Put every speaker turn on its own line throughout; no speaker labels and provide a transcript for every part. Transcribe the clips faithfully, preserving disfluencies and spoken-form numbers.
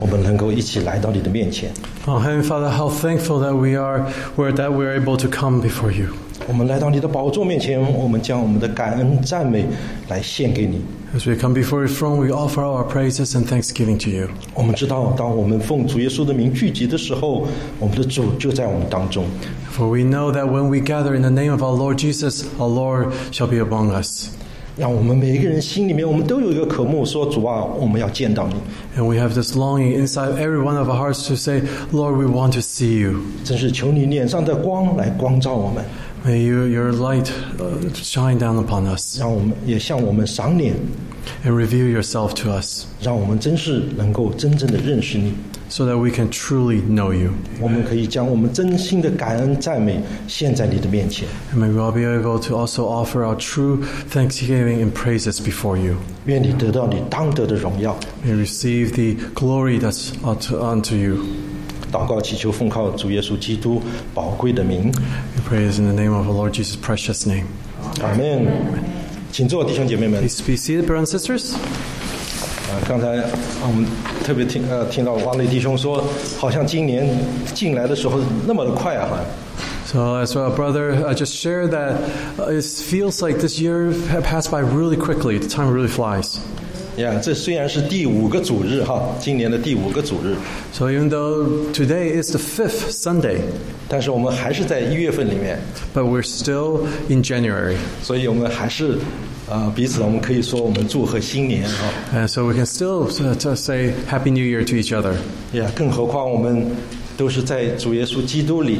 我们能够一起来到你的面前。
Oh, Heavenly Father, how thankful that we are, we're, that we're able to come before you.
我们来到你的宝座面前，我们将我们的感恩赞美来献给你。
As we come before your throne, we offer our praises and thanksgiving to you.
我们知道，当我们奉主耶稣的名聚集的时候，我们的主就在我们当中。
For we know that when we gather in the name of our Lord Jesus, our Lord shall be among us.
让我们每一个人心里面，我们都有一个渴慕，说主啊，我们要见到你。
And we have this longing inside every one of our hearts to say, Lord, we want to see you.
真是求你脸上的光来光照我们，
May you, your light uh, shine down upon us
让我们也向我们赏脸，
and reveal yourself to us
让我们真是能够真正的认识你。
so that we can truly know you.
我们可以将我们真心的感恩赞美献在你的面前。
And may we all be able to also offer our true thanksgiving and praises before you.
愿你得到你当得的荣耀。
May we receive the glory that's unto, unto you.
祷告祈求奉靠主耶稣基督宝贵的名，
We praise in the name of our Lord Jesus' precious name.
阿们。请坐，弟兄姐妹们。
Please be seated, brothers and sisters.
啊，刚才啊我们特别听呃听到王磊弟兄说，好像今年进来的时候那么的快啊，好像。
So as our brother uh, just shared that uh, it feels like this year ha- passed by really quickly. The time really flies.
呀，这虽然是第五个主日哈，今年的第五个主日，
So even though today is the fifth Sunday,
但是我们还是在一月份里面，
but we're still in January.
所以我们还是啊、呃、彼此我们可以说我们祝贺新年啊。
And so we can still uh, to say Happy New Year to each other.
呀，更何况我们都是在主耶稣基督里，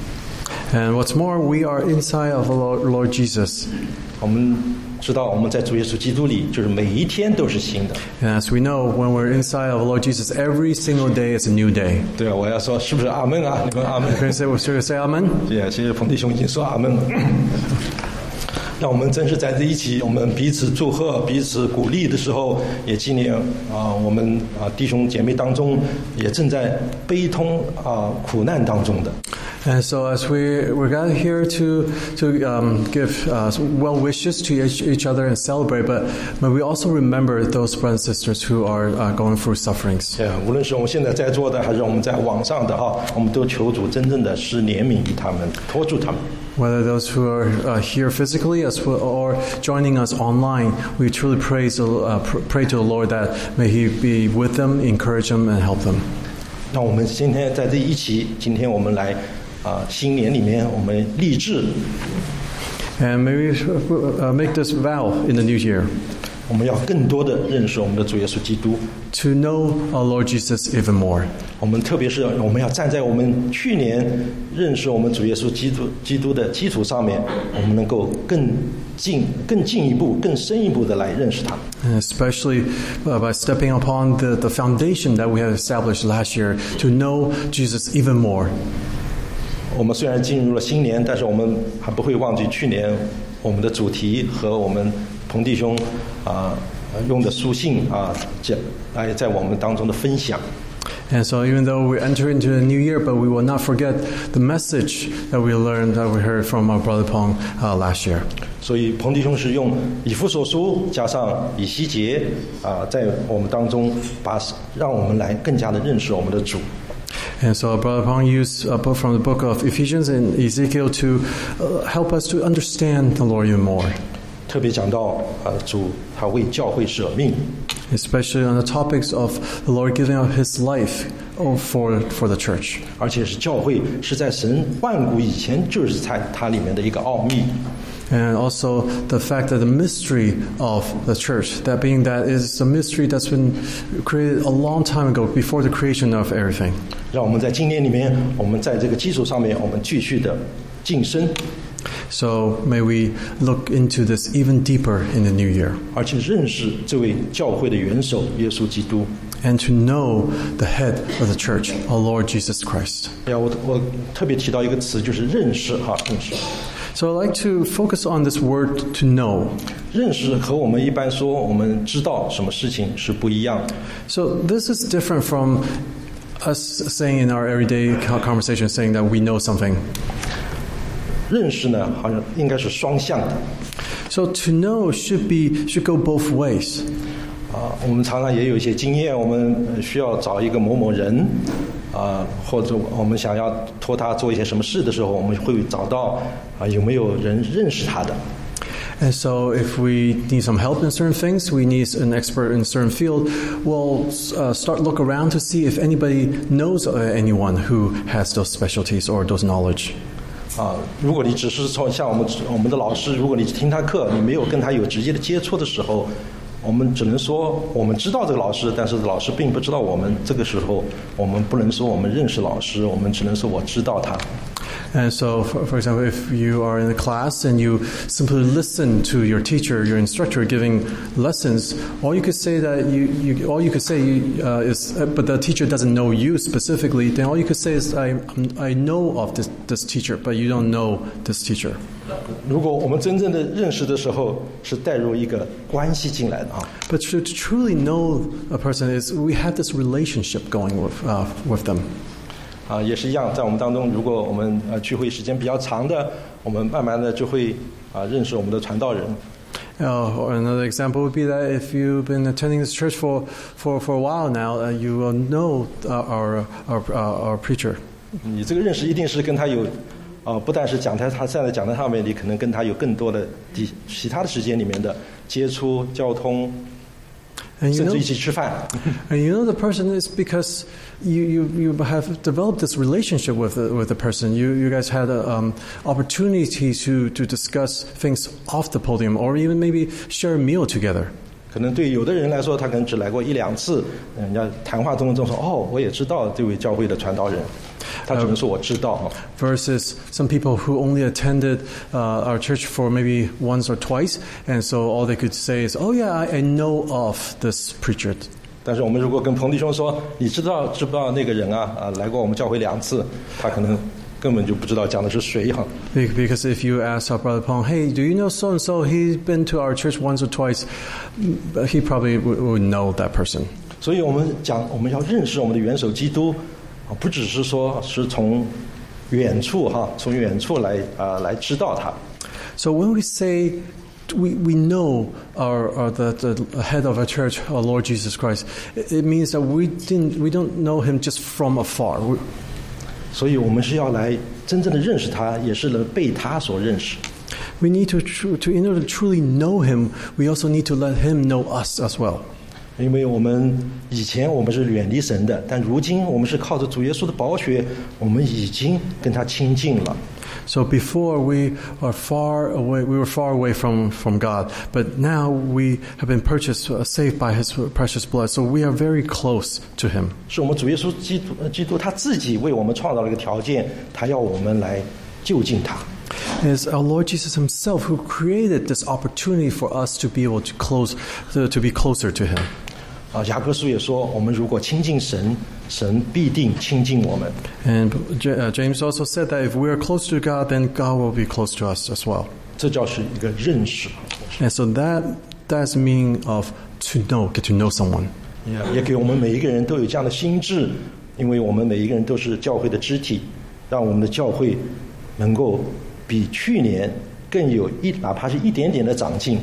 And what's more, we are inside of the Lord, Lord Jesus.
我们知道我们在主耶稣基督里，就是每一天都是新的。
And as we know, when we're inside of the Lord Jesus, every single day is a new day.
对啊，我要说是不是阿门啊？你们阿门。
We're going to say, we're going to say Amen.
也谢谢彭弟兄已经说阿门了。让我们真是在这一起，我们彼此祝贺、彼此鼓励的时候，也纪念啊、我们啊、弟兄姐妹当中也正在悲痛啊、苦难当中的。
And so, as we we're gathered here to to um, give uh, well wishes to each, each other and celebrate, but may we also remember those brothers and sisters who are uh, going through sufferings.
对啊，无论是我们现在在座的，还是我们在网上的哈，我们都求主真正的是怜悯于他们，托住他们。
Whether those who are uh, here physically as well, or joining us online, we truly praise uh, pr- pray to the Lord that may He be with them, encourage them, and help them.
那我们今天在这一起，今天我们来啊、新年里面，我们立志，
And may we uh, make this vow in the new year
我们要更多的认识我们的主耶稣基督。
to know our Lord Jesus even more.
我们特别是我们要站在我们去年认识我们主耶稣基督基督的基础上面，我们能够更进、更进一步、更深一步的来认识他。
And especially uh, by stepping upon the, the foundation that we have established last year to know Jesus even more.
我们虽然进入了新年，但是我们还不会忘记去年我们的主题和我们彭弟兄啊、用的书信啊，讲来在我们当中的分享。
And so even though we enter into the new year, but we will not forget the message that we learned, that we heard from our brother Pong uh, last year.
所以彭弟兄是用以弗所书加上以西结啊、在我们当中把让我们来更加的认识我们的主。
And so Brother Pong used a book from the book of Ephesians and Ezekiel to uh, help us to understand the Lord even more.
特别讲到啊、主他为教会舍命，
Especially on the topics of the Lord giving up His life for, for the church.
而且是教会是在神万古以前就是在它里面的一个奥秘。
And also the fact that the mystery of the church, that being that is a mystery that's been created a long time ago, before the creation of everything.
让我们在今年里面，我们在这个基础上面，我们继续的晋升，
So may we look into this even deeper in the new year.
而且认识这位教会的元首耶稣基督。
And to know the head of the church, our Lord Jesus Christ.
哎呀，我我特别提到一个词，就是认识哈，认识。
So I'd like to focus on this word to know.
认识和我们一般说我们知道什么事情是不一样的。
So this is different from us saying in our everyday conversation, saying that we know something.
认识呢，好像应该是双向的。
So to know should be should go both ways.
啊，我们常常也有一些经验，我们需要找一个某某人，啊，或者我们想要托他做一些什么事的时候，我们会找到啊有没有人认识他的。
And so, if we need some help in certain things, we need an expert in a certain field, we'll uh, start look around to see if anybody knows uh, anyone who has those specialties or those knowledge.
啊，如果你只是从像我们我们的老师，如果你听他课，你没有跟他有直接的接触的时候，我们只能说我们知道这个老师，但是老师并不知道我们。这个时候，我们不能说我们认识老师，我们只能说我知道他。
And so, for, for example, if you are in a class and you simply listen to your teacher, your instructor giving lessons, all you could say that you, you all you could say uh, is, uh, but the teacher doesn't know you specifically. Then all you could say is, I I know of this this teacher, but you don't know this teacher.
如果我们真正的认识的时候，是带入一个关系进来的啊。
But to, to truly know a person is we have this relationship going with uh, with them.
啊，也是一样，在我们当中，如果我们呃聚会时间比较长的，我们慢慢的就会啊认识我们的传道人。
Uh, or another example would be that if you've been attending this church for for, for a while now, uh, you will know uh, our our uh, our preacher.
你这个认识一定是跟他有，啊、呃，不但是讲台他站在讲台上面，你可能跟他有更多的其其他的时间里面的接触、交通。
And you, know,
甚至一起吃饭。
and you know the person is because you, you, you have developed this relationship with the, with the person. You you guys had an um, opportunity to, to discuss things off the podium or even maybe share a meal together.
可能对有的人来说，他可能只来过一两次，人家谈话中中说，哦，我也知道这位教会的传道人，他只能说我知道。
Versus some people who only attended uh, our church for maybe once or twice, and so all they could say is, "Oh yeah, I, I know of this preacher."
但是我们如果跟彭弟兄说，你知道知不知道那个人啊？啊，来过我们教会两次，他可能根本就不知道讲的是谁哈。
Because if you ask our brother Pong, hey, do you know so and so? He's been to our church once or twice. He probably would know that person.
所以我们讲，我们要认识我们的元首基督，啊，不只是说是从远处哈，从远处来啊、呃、来知道他。
So when we say we we know our, our the, the head of our church, our Lord Jesus Christ, it, it means that we didn't we don't know him just from afar. We,
所以我们是要来真正的认识他，也是能被他所认识。
We need to to in order to truly know him, we also need to let him know us as well.
因为我们以前我们是远离神的，但如今我们是靠着主耶稣的宝血，我们已经跟他亲近了。
So before we are far away, we were far away from, from God, but now we have been purchased, uh, saved by His precious blood. So we are very close to Him.
是我们主耶稣基督，基督他自己为我们创造了一个条件，他要我们来就近他。
It's our Lord Jesus Himself who created this opportunity for us to be able to close, to, to be closer to Him.
啊，雅各书也说，我们如果亲近神，神必定亲近我们。
And uh, James also said that if we are close to God, then God will be close to us as well.
这叫是一个认识。
And so that that's the meaning of to know, get to know someone.
也也给我们每一个人都有这样的心智，因为我们每一个人都是教会的肢体，让我们的教会能够比去年更有一哪怕是一点点的长进。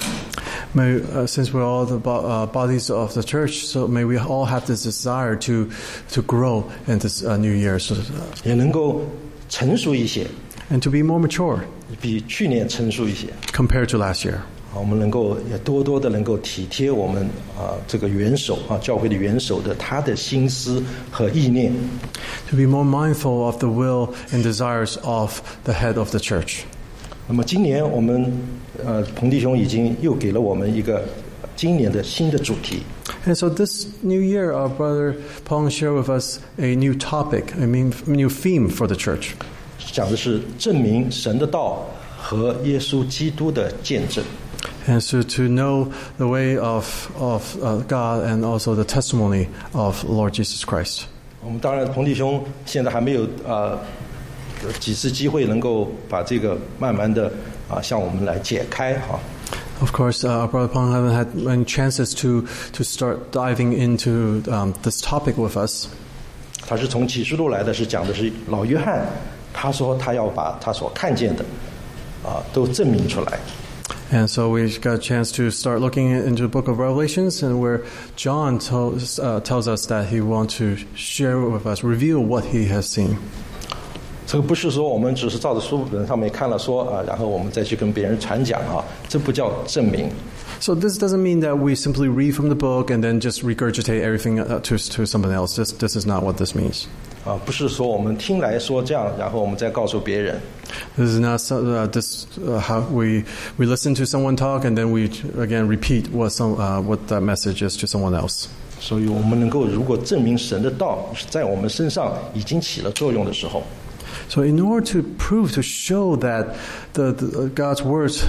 May, uh, since we're all the bo- uh, bodies of the church, so may we all have this desire to to grow in this uh, new year, so, uh,
也能够成熟一些，
and to be more mature
比去年成熟一些。
compared to last year.
我们能够也多多的能够体贴我们啊这个元首啊教会的元首的他的心思和意念。
To be more mindful of the will and desires of the head of the church.
那么今年我们呃彭弟兄已经又给了我们一个今年的新的主题。
And so this new year, our brother Pong shared with us a new topic, I mean, new theme for the church.
讲的是证明神的道和耶稣基督的见证。
And so to know the way of of uh, God and also the testimony of Lord Jesus Christ.
我们当然彭弟兄现在还没有呃几次机会能够把这个慢慢的啊向我们来解开哈。
Of course, uh, our brother Pong haven't had many chances to to start diving into um, this topic with us.
他是从启示录来的，是讲的是老约翰，他说他要把他所看见的啊都证明出来。
And so we got a chance to start looking into the book of Revelations, and where John tells, uh, tells us that he wants to share with us, reveal what he has seen.
这个不是说我们只是照着书本上面看了说啊，然后我们再去跟别人传讲啊，这不叫证明。
So this doesn't mean that we simply read from the book and then just regurgitate everything uh, to to someone else. This this is not what this means.
啊，不是说我们听来说这样，然后我们再告诉别人。
This is not so, uh, this uh, how we we listen to someone talk and then we again repeat what some uh, what that message is to someone else.
所以我们能够如果证明神的道在我们身上已经起了作用的时候，
So in order to prove to show that the, the God's words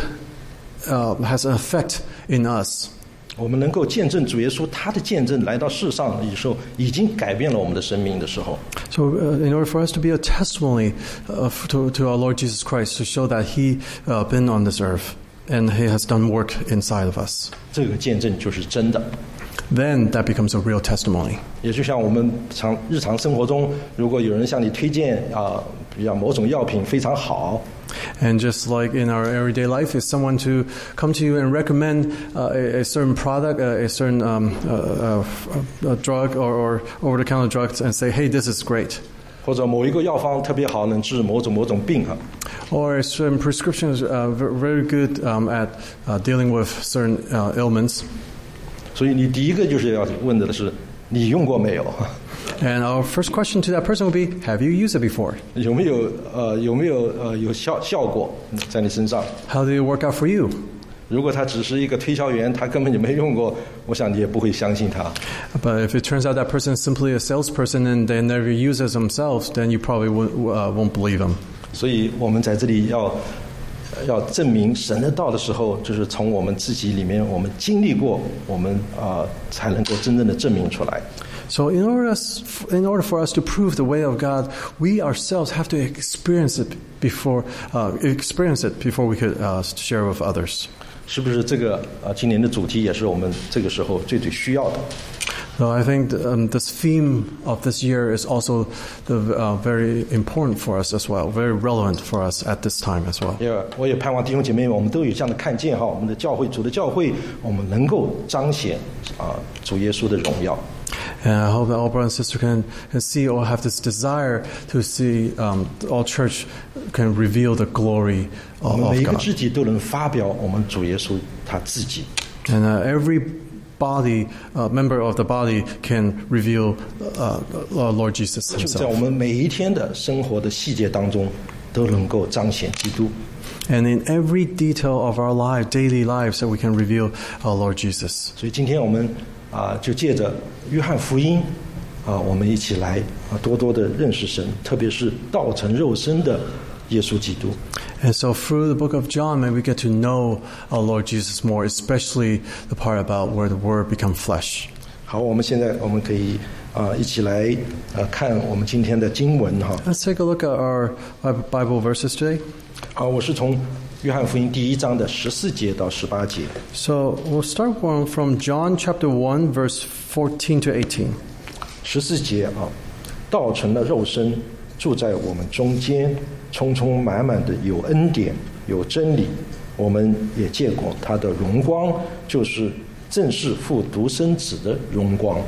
uh, has an effect in us.
我们能够见证主耶稣他的见证来到世上的时候，已经改变了我们的生命的时候，
So uh, in order for us to be a testimony uh, to, to our Lord Jesus Christ, to show that He uh, been on this earth and He has done work inside of us,
这个见证就是真的。
then that becomes a real testimony.
也就像我们常日常生活中，如果有人向你推荐啊，比如某种药品非常好。
And just like in our everyday life, is someone to come to you and recommend uh, a, a certain product, uh, a certain um, uh, uh, a drug or, or over-the-counter drugs, and say, "Hey, this is great."
或者某一个药方特别好，能治某种某种病啊。
Or certain prescriptions uh, very good um, at uh, dealing with certain uh, ailments.
所以你第一个就是要问的是，你用过没有？
And our first question to that person would be, have you used it before?
有没有呃有没有呃有效效果在你身上？
How did it work out for you?
如果他只是一个推销员，他根本就没用过，我想你也不会相信他。
But if it turns out that person is simply a salesperson and they never use it themselves, then you probably won't, uh, won't believe them.
所以我们在这里要要证明神的道的时候，就是从我们自己里面，我们经历过，我们啊、呃、才能够真正的证明出来。
So in order, us, in order for us to prove the way of God, we ourselves have to experience it before, uh, experience it before we could uh, share with others.
是不是这个啊、呃？今年的主题也是我们这个时候最最需要的。
So I think um, this theme of this year is also the, uh, very important for us as well, very relevant for us at this time as well.
也我也盼望弟兄姐妹们，我们都有这样的看见哈，我们的教会主的教会，我们能够彰显啊、呃、主耶稣的荣耀。
And I hope that all brothers and sisters can, can see or have this desire to see um, all church can reveal the glory
我
of,
们每
of
一个
God.
肢体都能发表我们主耶稣他自己。
And uh, every body, uh, member of the body can reveal uh, uh, Lord Jesus
就在我
himself.
们每一天的生活的细节当中，都能够彰显基督。
And in every detail of our life, daily lives, that we can reveal our Lord Jesus.
所以今天我们啊、就借着约翰福音啊、我们一起来啊多多的认识神，特别是道成肉身的耶稣基督。
And so through the book of John, may we get to know our Lord Jesus more, especially the part about where the Word become flesh.
好，我们现在我们可以啊、一起来呃看我们今天的经文哈。
Let's take a look at our Bible verses today.
好，我是从约翰福音第一章的十四节到十八节。
So we'll start from, from John chapter one, verse fourteen to eighteen.
十四节啊，道成了肉身，住在我们中间，充充满满的有恩典，有真理。我们也见过他的荣光，就是正是父独生子的荣光。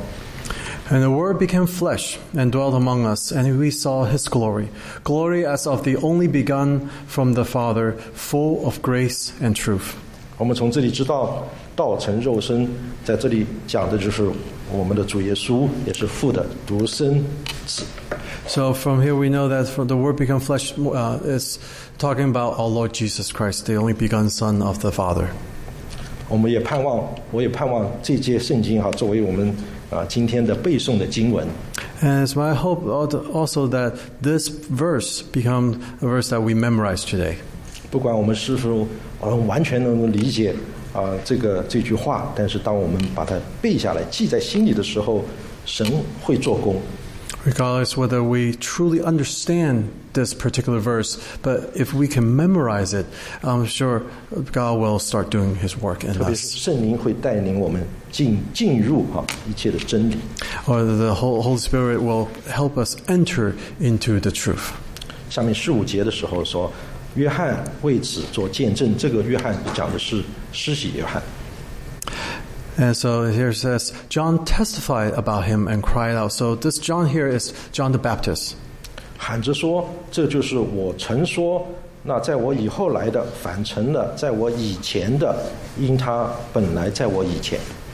And the Word became flesh and dwelt among us, and we saw His glory, glory as of the only begotten from the Father, full of grace and truth.
我们从这里知道，道成肉身，在这里讲的就是我们的主耶稣，也是父的独生子。
So from here we know that from the Word become flesh uh, is talking about our Lord Jesus Christ, the only begotten Son of the Father.
我们也盼望，我也盼望这节圣经哈，作为我们啊今天的背诵的经文。
And it's my hope also that this verse becomes a verse that we memorize today.
不管我们是否呃完全能够理解啊、这个这句话，但是当我们把它背下来、记在心里的时候，神会做工。
Regardless whether we truly understand this particular verse, but if we can memorize it, I'm sure God will start doing His work in
特别是
us.
圣灵会带领我们进进入哈、一切的真理。
Or the Holy Spirit will help us enter into the truth.
下面十五节的时候说， 约翰为此做见证。这个约翰讲的是施洗约翰。
And so here it says, John testified about him and cried out. So this John here is John the Baptist.
喊着说，这就是我曾说，那在我以后来的反成了在我以前的，因他本来在我以前。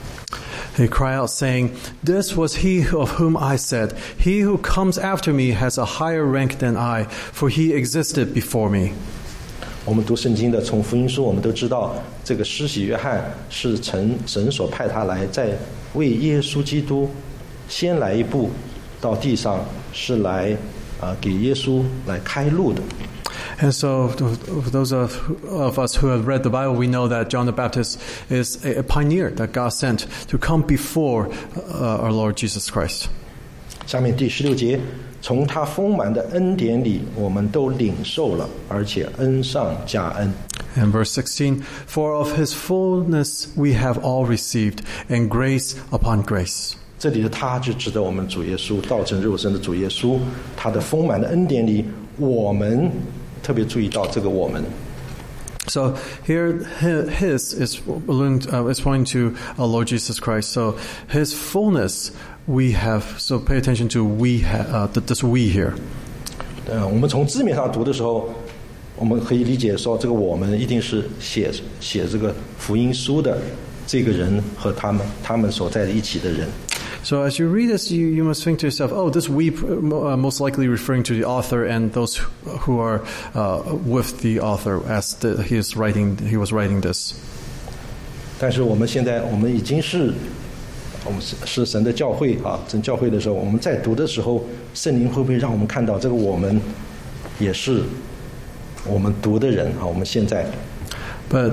He cried out, saying, This was he of whom I said, He who comes after me has a higher rank than I, for he existed before me.
我们读圣经的，从福音书我们都知道，这个施洗约翰是神神所派他来，在为耶稣基督先来一步到地上，是来啊、呃、给耶稣来开路的。
And so, for those of, of us who have read the Bible, we know that John the Baptist is a, a pioneer that God sent to come before uh, our Lord Jesus Christ.
下面第十六节，从他丰满的恩典里，我们都领受了，而且恩上加恩。
And verse sixteen, For of his fullness we have all received, and grace upon grace.
这里的他就指的我們主耶穌，道成肉身的主耶穌，他的豐滿的恩典里，我們特別注意到這個我們。
So here, his is uh, is pointing to our Lord Jesus Christ. So his fullness we have. So pay attention to we have uh, this we here.
呃，我們從字面上讀的時候，我們可以理解說，這個我們一定是寫寫這個福音書的這個人和他們他們所在一起的人。
So as you read this, you, you must think to yourself, oh, this we uh, most likely referring to the author and those who are uh, with the author as the, he is writing, he was writing this.
但是我們現在我們已經是我們是是神的教會啊，神教會的時候，我們在讀的時候，聖靈會不會讓我們看到這個我們也是我們讀的人啊？我們現在。
But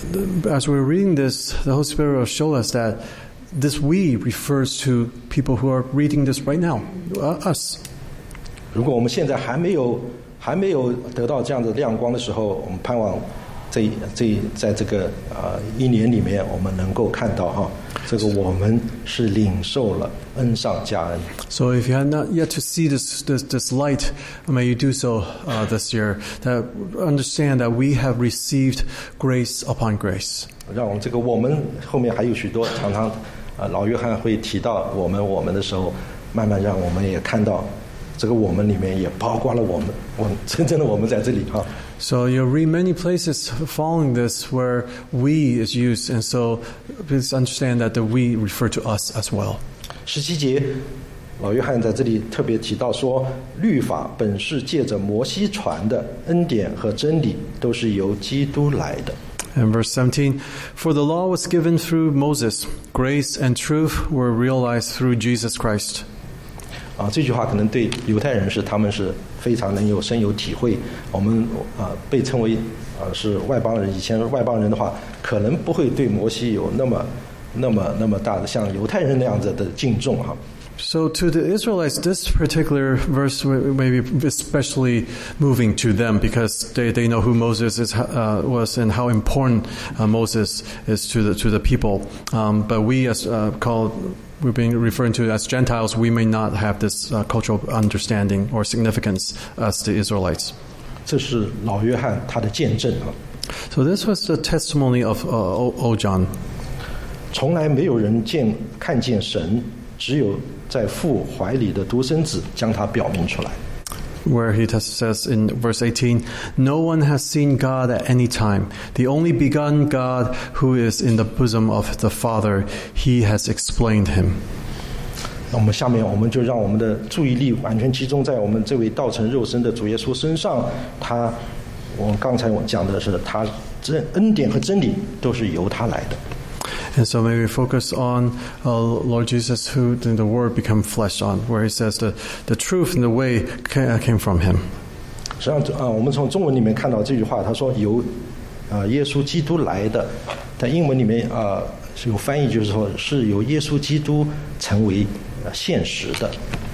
as we're reading this, the Holy Spirit will show us that this we refers to people who are reading this right now, uh, us.
如果我們現在還沒有還沒有得到這樣的亮光的時候，我們盼望這這在這個呃一年裡面，我們能夠看到哈，這個我們是領受了恩上加恩。
So if you have not yet to see this this, this light, may you do so uh, this year. That understand that we have received grace upon grace.
讓我們這個我們後面還有許多常常。啊，老約翰會提到我們我們的時候，慢慢讓我們也看到這個我們裡面也包括了我們，我們真正的我們在這裡哈。
So you'll read many places following this where we is used, and so please understand that the we refer to us as well.
十七節，老約翰在這裡特別提到說，律法本是借着摩西傳的，恩典和真理都是由基督來的。
And verse seventeen, For the law was given through Moses, grace and truth were realized through Jesus Christ.
啊，这句话可能对犹太人是他们是非常能有深有体会。我们啊被称为啊是外邦人，以前外邦人的话，可能不会对摩西有那么那么那么大的像犹太人那样子的敬重哈。
So to the Israelites, this particular verse may be especially moving to them because they, they know who Moses is, uh, was and how important uh, Moses is to the to the people. Um, but we, as uh, called, we're being referred to as Gentiles, we may not have this uh, cultural understanding or significance as the Israelites.
这是老约翰他的见证啊。
So this was the testimony of uh, old John.
从来没有人见看见神，只有在父怀里的独生子将他表明出来。
Where he says in verse eighteen, No one has seen God at any time. The only begotten God who is in the bosom of the Father, he has explained him.
那我们下面我们就让我们的注意力完全集中在我们这位道成肉身的主耶稣身上。他，我刚才我讲的是他真恩典和真理都是由他来的。
And so maybe focus on uh, Lord Jesus, who the Word become flesh on, where he says the, the truth and the way came from him.
实际上啊，我们从中文里面看到这句话，他说由啊耶稣基督来的，在英文里面啊是有翻译，就是说是由耶稣基督成为现实的。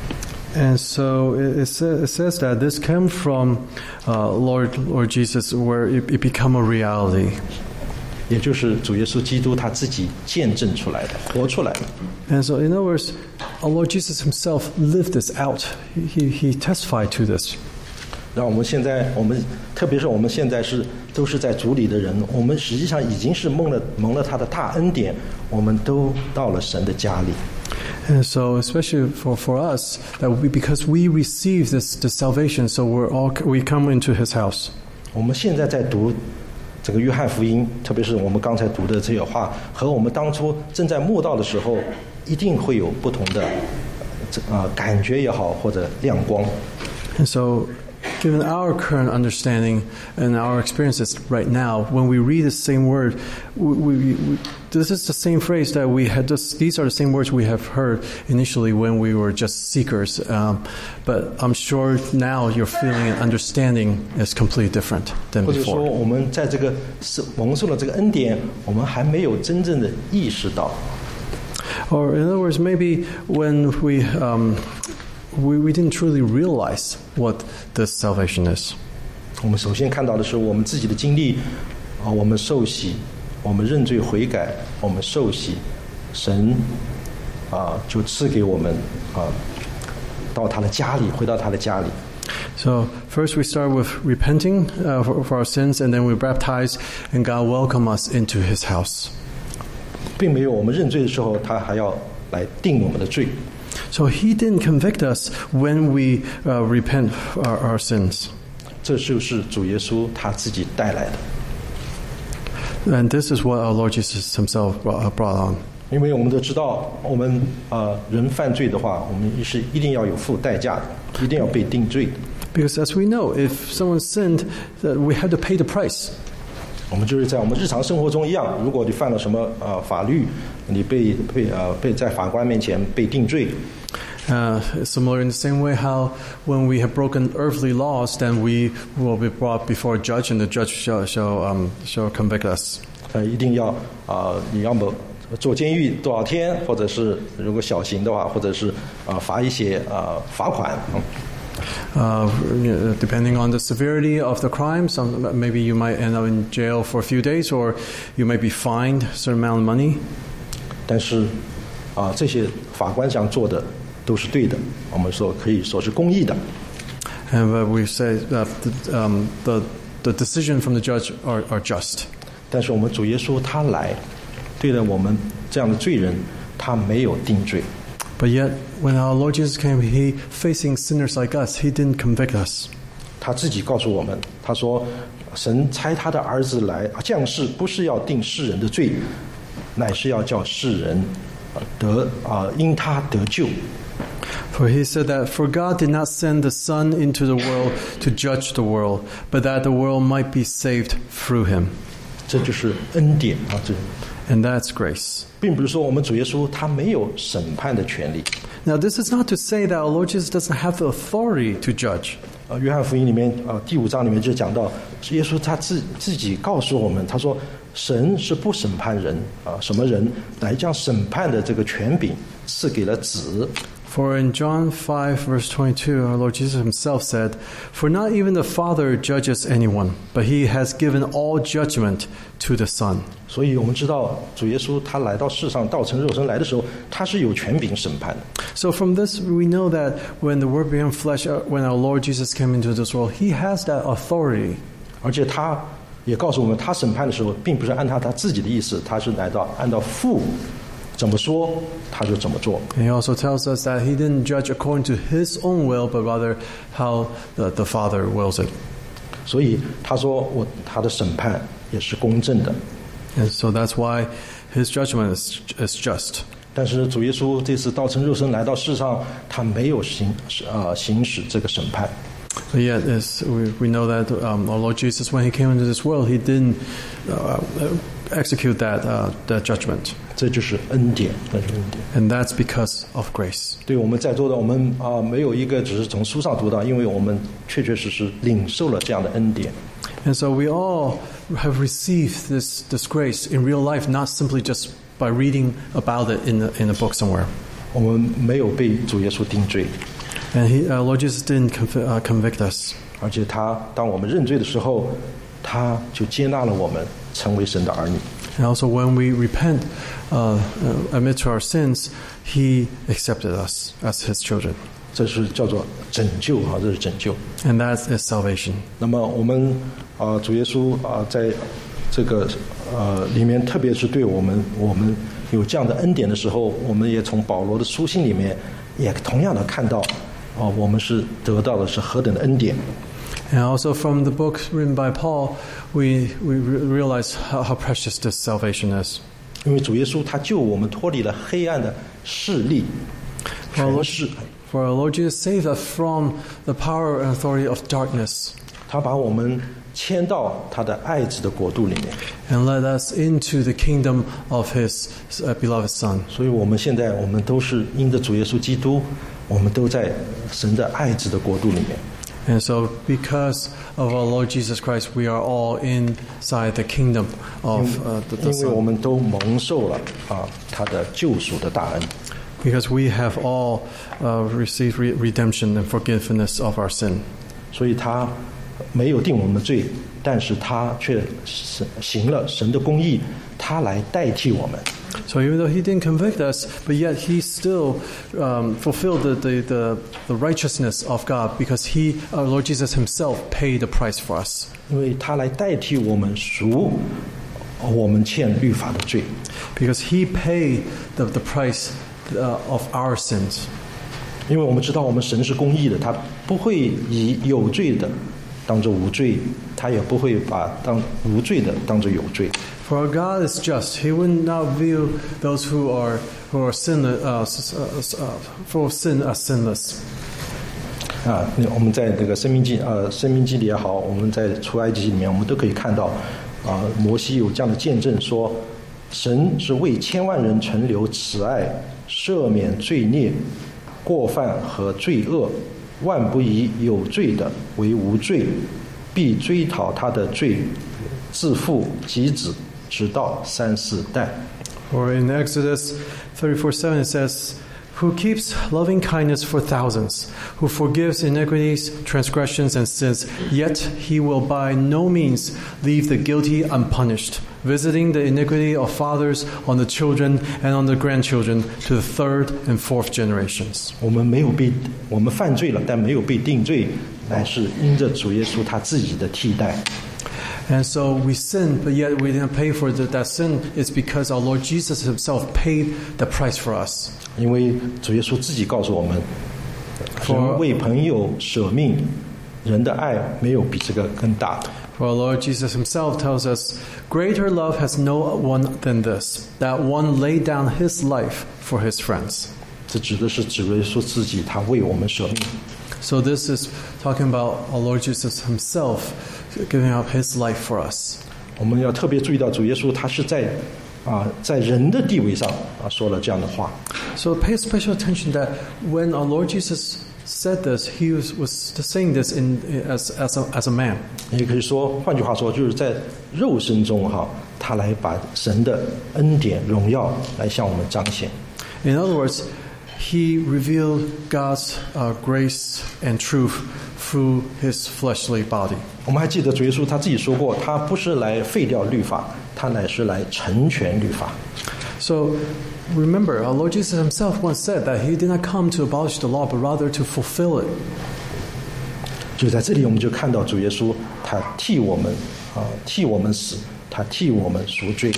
And so it, it says that this came from uh, Lord Lord Jesus, where it, it become a reality.
也就是主耶稣基督他自己见证出来的，活出来的。
And so, in other words, our Lord Jesus Himself lived this out. He he testified to this.
让我们现在，我们特别是我们现在是都是在主里的人，我们实际上已经是蒙了蒙了他的大恩典，我们都到了神的家里。
And so, especially for, for us, that we, because we receive this, this salvation, so we're all we come into His house.
我们现在在读这个约翰福音，特别是我们刚才读的这些话，和我们当初正在慕道的时候，一定会有不同的啊、呃、感觉也好，或者亮光。
And so, given our current understanding and our experiences right now, when we read the same word, we, we, we, this is the same phrase that we had. This, these are the same words we have heard initially when we were just seekers. Um, but I'm sure now your feeling and understanding is completely different than
或者说，
before.
我们在这个蒙受了这个恩典，我们还没有真正的意识到。
Or in other words, maybe when we, um, we we didn't truly realize what this salvation is.
我们首先看到的是我们自己的经历，啊，我们受洗，我们认罪悔改，我们受洗，神啊就赐给我们啊到他的家里，回到他的家里。
So first we start with repenting uh, for, for our sins, and then we baptize, and God welcome us into His house.
并没有我们认罪的时候，他还要来定我们的罪。
So He didn't convict us when we uh, repent our, our sins.
这就是主耶稣他自己带来的。
And this is what our Lord Jesus Himself brought, brought on.
因为我们都知道，我们呃人犯罪的话，我们是一定要有付代价的，一定要被定罪的。
Because as we know, if someone sinned, that we have to pay the price.
我们就是在我们日常生活中一样，如果你犯了什么呃法律，你被被呃被在法官面前被定罪。
Uh, similar in the same way how when we have broken earthly laws, then we will be brought before a judge, and the judge shall shall um, shall convict us.
呃，一定要啊、呃，你要么坐监狱多少天，或者是如果小刑的话，或者是啊、呃、罚一些啊、呃、罚款。嗯
Uh, depending on the severity of the crime, some, maybe you might end up in jail for a few days, or you might be fined a certain amount of money.
但是啊、这些法官想做的都是对的，我们说可以说是公义的。
And uh, we say that the, um, the the decision from the judge are, are just.
但是我们主耶稣他来，对了我们这样的罪人，他没有定罪。
But yet, when our Lord Jesus came, He facing sinners like us, He didn't convict us.
他自己告诉我们，他说：“神差他的儿子来降世，不是要定世人的罪，乃是要叫世人呃得啊、呃因他得救。”
For He said that, For God did not send the Son into the world to judge the world, but that the world might be saved through Him.
这就是恩典啊！这
And that's grace.
并不是说我们主耶稣他没有审判的权利。
Now, this is not to say that our Lord Jesus doesn't have the authority to judge.
呃，约翰福音里面啊、呃第五章里面就讲到，耶稣他自自己告诉我们，他说神是不审判人啊、什么人，来将审判的这个权柄赐给了子。
For in John five, verse twenty-two, our Lord Jesus Himself said, For not even the Father judges anyone, but He has given all judgment to the Son.
所以我们知道主耶稣他来到世上道成肉身来的时候，他是有权柄审判的。
So from this, we know that when the Word became flesh, uh, when our Lord Jesus came into this world, He has that authority.
而且他也告诉我们，他审判的时候，并不是按他他自己的意思，他是来到按照父怎么说他就怎么做。
And He also tells us that He didn't judge according to His own will, but rather how the, the Father wills it.
所以他说我他的审判也是公正的。
And so that's why His judgment is, is just.
但是主耶稣这次道成肉身来到世上，他没有行啊、行使这个审判。
But yet, as we, we know that um, our Lord Jesus, when He came into this world, He didn't uh, execute that uh, that judgment.
这就是恩典，那是恩典。
And that's because of grace.
对我们在座的我们啊、没有一个只是从书上读到，因为我们确确实实领受了这样的恩典。
And so we all have received this, this grace in real life, not simply just by reading about it in a, in a book somewhere.
我们没有被主耶稣定罪，
And he, uh, Lord Jesus didn't conv- uh, convict us.
而且他当我们认罪的时候，他就接纳了我们，成为神的儿女。
And also when we repent, uh, uh, admit to our sins, He accepted us as His children.
这是叫做拯救啊，这是拯救。
And that is salvation.
那么我们啊、呃，主耶稣啊、呃，在这个呃里面，特别是对我们我们有这样的恩典的时候，我们也从保罗的书信里面也同样的看到，哦、呃，我们是得到的是何等的恩典。
And also from the book written by Paul, we we realize how, how precious this salvation is.
因为主耶稣他救我们脱离了黑暗的势力，权势。
For our Lord Jesus saved us from the power and authority of darkness.
他把我们迁到他的爱子的国度里面
and led us into the kingdom of His uh, beloved Son.
所以我们现在我们都是因着主耶稣基督，我们都在神的爱子的国度里面。
And so, because of our Lord Jesus Christ, we are all inside the kingdom of uh, the, the
因为我
Son.
们都蒙受了啊他的救赎的大恩。
Because we have all uh, received re- redemption and forgiveness of our sin.
所以他没有定我们的罪，但是他却行了神的公义，他来代替我们。
So even though He didn't convict us, but yet He still um, fulfilled the, the, the, the righteousness of God because He, our Lord Jesus Himself, paid the price for us.
因为他来代替我们赎我们欠律法的罪。
Because He paid the, the price uh, of our sins.
因为我们知道我们神是公义的，他不会以有罪的当作无罪，他也不会把当无罪的当作有罪。
For our God is just; He will not view those who are who are sinless, uh, uh, full of sin as sinless.
啊，那我们在这个生命记呃生命记里也好，我们在出埃及记里面，我们都可以看到，啊，摩西有这样的见证说，神是为千万人存留慈爱，赦免罪孽、过犯和罪恶，万不以有罪的为无罪，必追讨他的罪，自父及子，直到三四代。
Or in Exodus thirty-four seven it says, "Who keeps loving kindness for thousands, who forgives iniquities, transgressions, and sins, yet He will by no means leave the guilty unpunished, visiting the iniquity of fathers on the children and on the grandchildren to the third and fourth generations."
我们没有被我们犯罪了，但没有被定罪，乃是因着主耶稣他自己的替代。
And so we sin, but yet we didn't pay for the, that sin. It's because our Lord Jesus Himself paid the price for us.
因为主耶稣自己告诉我们，人为朋友舍命，人的爱没有比这个更大的。
For our Lord Jesus Himself tells us, "Greater love has no one than this, that one laid down His life for His friends."
这指的是主耶稣自己，他为我们舍命。
So this is talking about our Lord Jesus Himself giving up His life for us.
我们要特别注意到，主耶稣他是在啊在人的地位上啊说了这样的话。
So pay special attention that when our Lord Jesus said this, He was, was saying this in as as a, as a man.
也可以说，换句话说，就是在肉身中哈，他来把神的恩典、荣耀来向我们彰显。
In other words, He revealed God's uh, grace and truth through His fleshly body.
我们还记得主耶稣他自己说过，他不是来废掉律法，他乃是来成全律法。
So remember, our Lord Jesus Himself once said that He did not come to abolish the law, but rather to fulfill it.
就在这里，我们就看到主耶稣他替我们啊替我们死，他替我们赎罪。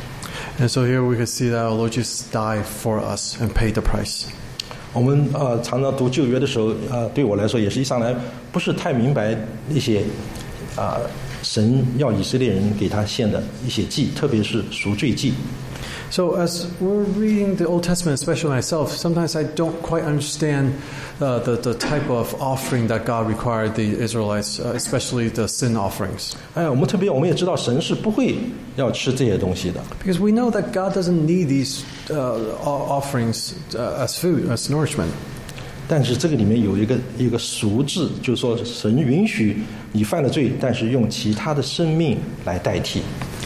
And so here we can see that our Lord Jesus died for us and paid the price.
我们呃常常读旧约的时候，呃对我来说也是一上来不是太明白那些啊、神要以色列人给他献的一些祭，特别是赎罪祭。
So as we're reading the Old Testament, especially myself, sometimes I don't quite understand uh, the, the type of offering that God required the Israelites, uh, especially the sin offerings.
哎，我们特别我们也知道神是不会要吃这些东西的。
Because we know that God doesn't need these uh, offerings uh, as food, as nourishment.
但是这个里面有一个一个赎字，就是说神允许你犯了罪，但是用其他的生命来代替。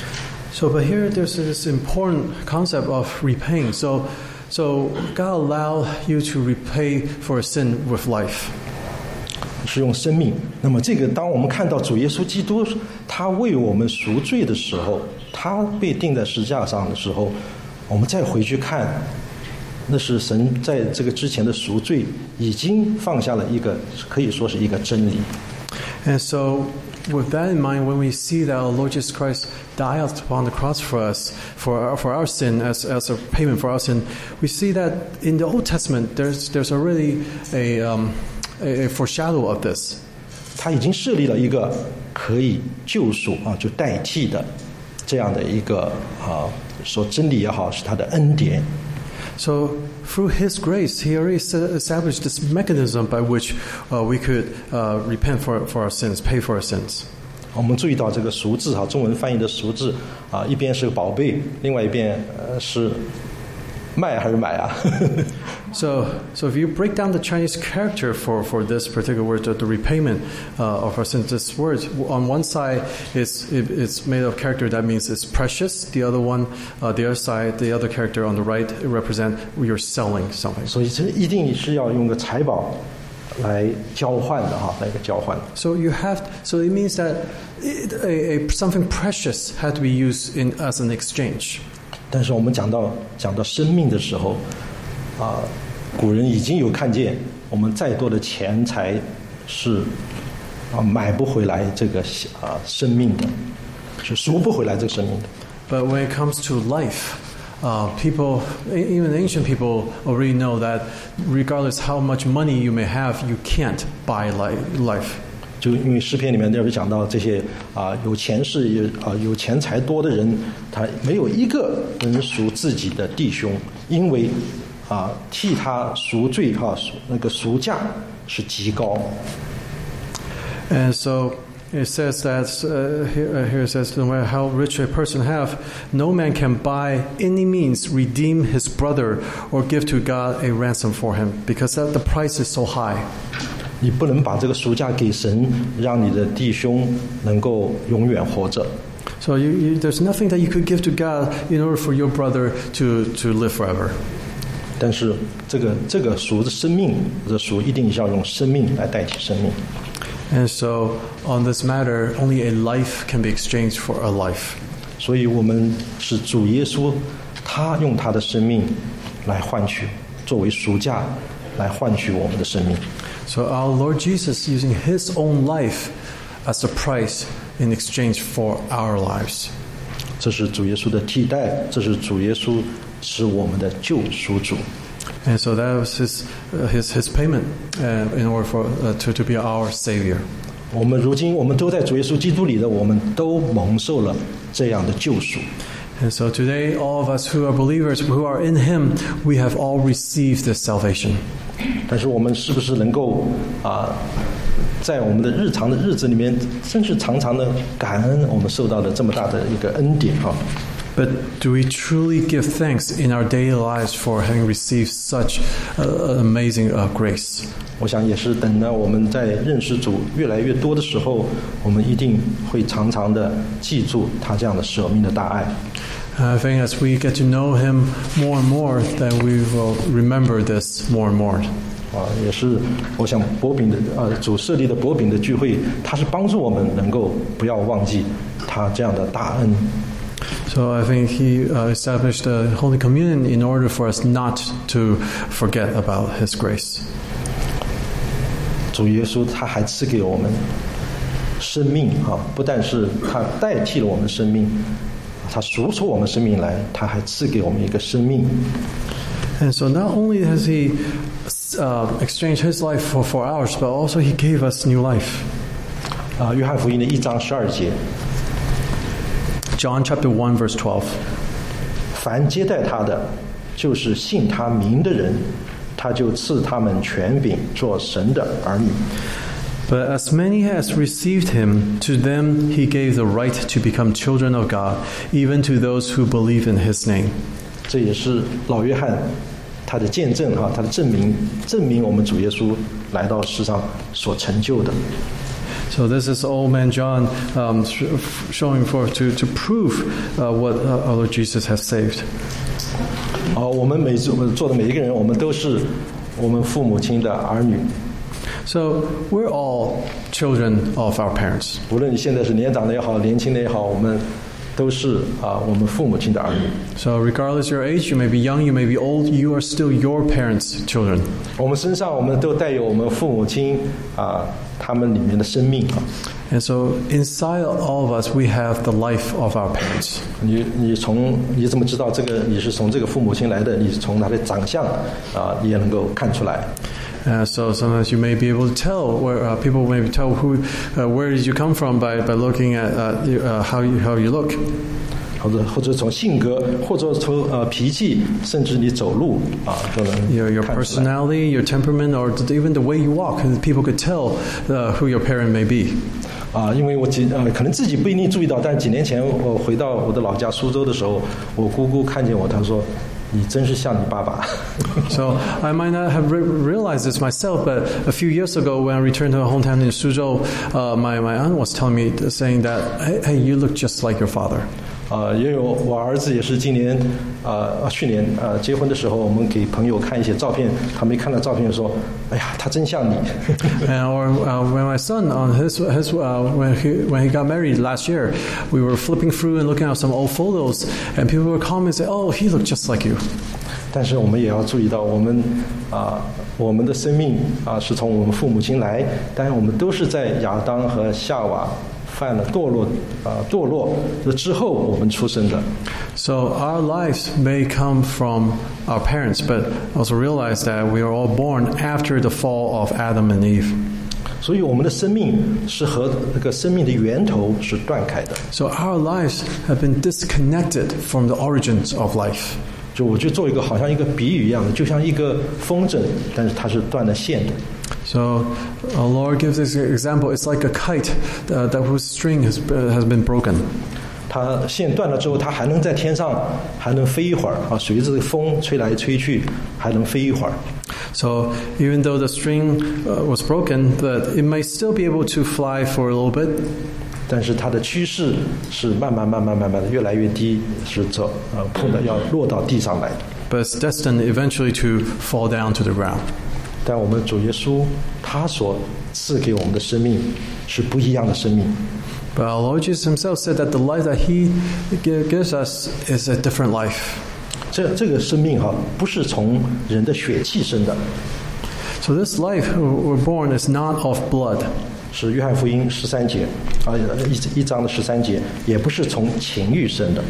So, but here there's this important concept of repaying. So, so God allowed you to repay for a sin with life.
是用生命。那么这个，当我们看到主耶稣基督他为我们赎罪的时候，他被钉在十字架上的时候，我们再回去看那是神在这个之前的赎罪已经放下了一个可以说是一个真理。
And so, with that in mind, when we see that our Lord Jesus Christ died upon the cross for us, for our, for our sin, as, as a payment for our sin, we see that in the Old Testament, there's there's already a um, a, a foreshadow of this.
他已经设立了一个可以救赎啊，就代替的这样的一个啊，说真理也好，是他的恩典。
So, through His grace, He already established this mechanism by which uh, we could uh, repent for, for our sins, pay for our sins.
我们注意到这个赎字哈，中文翻译的赎字啊，一边是宝贝，另外一边呃是卖还是买啊？
So, so if you break down the Chinese character for, for this particular word, the, the repayment uh, of our sins, this word on one side is it, it's made of character that means it's precious. The other one, uh, the other side, the other character on the right represent you're selling something.
所以这一定是要用个财宝来交换的哈，来个交换。
So you have, so it means that it, a, a, something precious had to be used in as an exchange.
但是我们讲到讲到生命的时候，啊，古人已经有看见，我们再多的钱财是啊买不回来这个啊生命的，是赎不回来这个生命的。
But when it comes to life, uh, people, even ancient people, already know that regardless how much money you may have, you can't buy life.
就因为诗篇里面那边讲到这些啊有钱是有啊有钱财多的人，他没有一个能赎自己的弟兄，因为啊替他赎罪哈、啊、那个赎价是极高。
And so it says that uh, here, here it says no matter how rich a person have, no man can by any means redeem his brother or give to God a ransom for him, because that the price is so high.
你不能把这个赎价给神，让你的弟兄能够永远活着。
So you, you, there's nothing that you could give to God in order for your brother to, to live forever.
但是这个这个赎的生命的赎，一定是要用生命来代替生命。
And so on this matter, only a life can be exchanged for a life.
所以我们是主耶稣，他用他的生命来换取，作为赎价来换取我们的生命。
So our Lord Jesus using His own life as a price in exchange for our lives.
这是主耶稣的替代，这是主耶稣是我们的救赎主。
And so that was His uh, His His payment uh, in order for uh, to to be our Savior.
我们如今我们都在主耶稣基督里的，我们都蒙受了这样的救赎。
And so today, all of us who are believers, who are in Him, we have all received this salvation.
但是我们是不是能够啊，在我们的日常的日子里面，真是常常的感恩我们受到的这么大的一个恩典啊？
But do we truly give thanks in our daily lives for having received such uh, amazing uh, grace?
我想也是等到我们在认识主越来越多的时候，我们一定会常常的记住他这样的舍命的大爱。
I think as we get to know Him more and more, then we will remember this more and more.
啊，也是我想薄饼的呃主设立的薄饼的聚会，它是帮助我们能够不要忘记他这样的大恩。
So I think He uh, established the Holy Communion in order for us not to forget about His grace.
主耶稣他还赐给我们生命啊，不但是他代替了我们生命，他赎出我们生命来，他还赐给我们一个生命。
And so not only has He uh, exchanged His life for, for ours, but also He gave us new life.
啊，约翰福音的一章十二节，
John chapter one, verse twelve.
凡接待他的，就是信他名的人，他就赐他们权柄做神的儿女。
But as many as received Him, to them He gave the right to become children of God, even to those who believe in His name.
这也是老约翰他的见证哈，他的证明，证明我们主耶稣来到世上所成就的。
So this is old man John um, showing forth to, to prove uh, what uh, our Lord Jesus has saved.
好，我们每我们做的每一个人，我们都是我们父母亲的儿女。
So we're all children of our parents.
无论你现在是年长的也好，年轻的也好，我们都是啊我们父母亲的儿女。
So regardless your age, you may be young, you may be old, you are still your parents' children.
我们身上我们都带有我们父母亲啊他们里面的生命啊。
And so inside all of us, we have the life of our parents.
你你从你怎么知道这个你是从这个父母亲来的？你从他的长相啊也能够看出来。
Uh, so sometimes you may be able to tell where uh, people may tell who, uh, where did you come from by, by looking at uh, you, uh, how you how you look.
或者或者从性格，或者从呃脾气，甚至你走路啊都能
Your, your
看出来。
personality, your temperament, or even the way you walk, people could tell uh, who your parent may be.
啊，因为我几呃可能自己不一定注意到，但几年前我回到我的老家苏州的时候，我姑姑看见我，她说：“你真是像你爸爸。”
So I might not have re- realized this myself, but a few years ago when I returned to my hometown in Suzhou, uh, my, my aunt was telling me, saying that, hey, hey, you look just like your father.
啊，也有我儿子也是今年啊去年啊结婚的时候，我们给朋友看一些照片，他们一看到照片说：“哎呀，他真像你。”
And or uh, when my son on his his uh, when he when he got married last year, we were flipping through and looking at some old photos, and people were commenting, say, "Oh, he looked just like you."
但是我们也要注意到，我们啊，我们的生命啊是从我们父母亲来，但是我们都是在亚当和夏娃犯了堕落啊堕落之后我们出生的。
So our lives may come from our parents, but also realize that we are all born after the fall of Adam and Eve.
所以我们的生命是和那个生命的源头是断开的。
So our lives have been disconnected from the origins of life.
就我就做一个好像一个比喻一样的，就像一个风筝，但是它是断了线的。
So our Lord gives this example. It's like a kite uh, that whose string has uh, has been broken.
它线断了之后，它还能在天上还能飞一会儿啊，随着风吹来吹去，还能飞一会儿。
So even though the string uh, was broken, but it may still be able to fly for a little bit.
但是它的趋势是慢慢慢慢慢慢的越来越低，是走呃碰的要落到地上来的。
But it's destined eventually to fall down to the ground.
但我们主耶稣他所赐给我们的生命是不一样的生命。
But our Lord Jesus Himself said that the life that He gives us is a different life.
这这个生命哈、不是从人的血气生的，
So this life we're born is not of blood.
是约翰福音十三节啊一一章的十三节，也不是从情欲生的。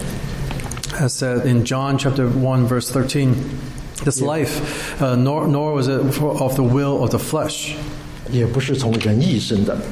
As said in John chapter one verse thirteen, this life, uh, nor nor was it for, of the will of the flesh,
也不是从人意生的，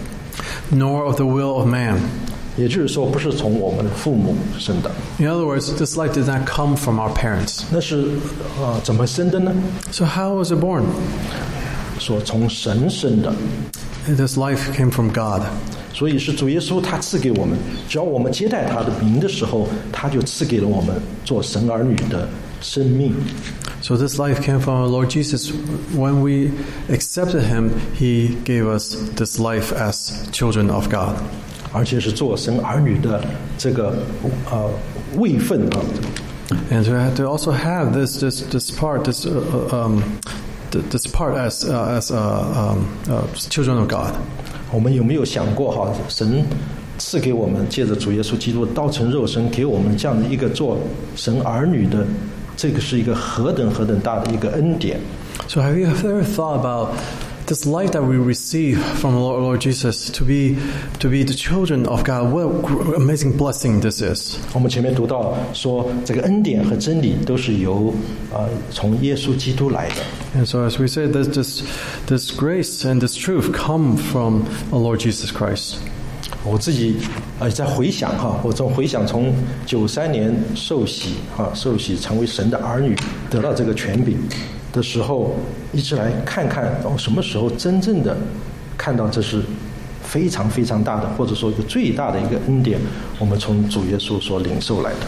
nor of the will of man.
也就是说，不是从我们的父母生的。
In other words, this life did not come from our parents.
那是啊、怎么生的呢？
So how was it born?
说从神生的，
This life came from God.
所以是主耶稣他赐给我们，只要我们接待他的名的时候，他就赐给了我们做神儿女的生命。
So this life came from our Lord Jesus. When we accepted Him, He gave us this life as children of God.
而且是做神儿女的这个呃位分啊。
And to, to also have this this this part this uh, um, this part as uh, as uh, um, uh, children of God.
我们有没有想过哈，神赐给我们借着主耶稣基督道成肉身，给我们这样的一个做神儿女的，这个是一个何等何等大的一个恩典。
So have you ever thought about this life that we receive from the Lord, Lord Jesus to be to be the children of God? What amazing blessing this is!
我们前面读到说，这个恩典和真理都是由啊、呃、从耶稣基督来的。
And so, as we say, this this this grace and this truth come from the Lord Jesus Christ.
我自己呃在回想哈，我从回想从九三年受洗哈，受洗成为神的儿女，得到这个权柄的时候，一直来看看哦，什么时候真正的看到这是非常非常大的，或者说一个最大的一个恩典，我们从主耶稣所领受来的。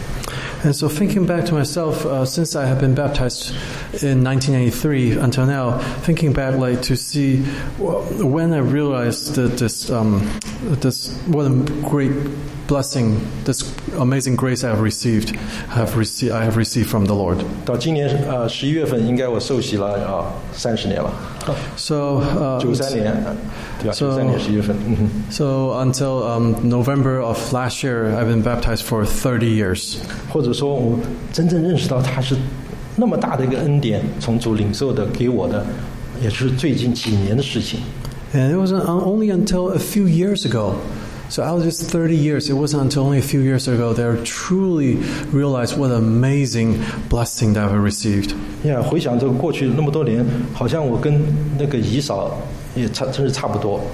And so, thinking back to myself, uh, since I have been baptized in nineteen eighty-three until now, thinking back, like to see when I realized that this, um, this what a great blessing, this amazing grace I have received, have received, I have received from the Lord.
到今年呃十一月份，应该我受洗了啊三十年了。
So, uh,
九三年，对吧？
So-
九三年十月份。嗯哼
so until um, November of last year, I've been baptized for thirty years.
或者说，我真正认识到他是那么大的一个恩典，从主领受的给我的，也是最近几年的事情。
And it wasn't only until a few years ago. So out of this thirty years, it wasn't until only a few years ago that I truly realized what an amazing blessing that I've received.
呀，回想这个过去那么多年，好像我跟那个以扫也差，真是差不多。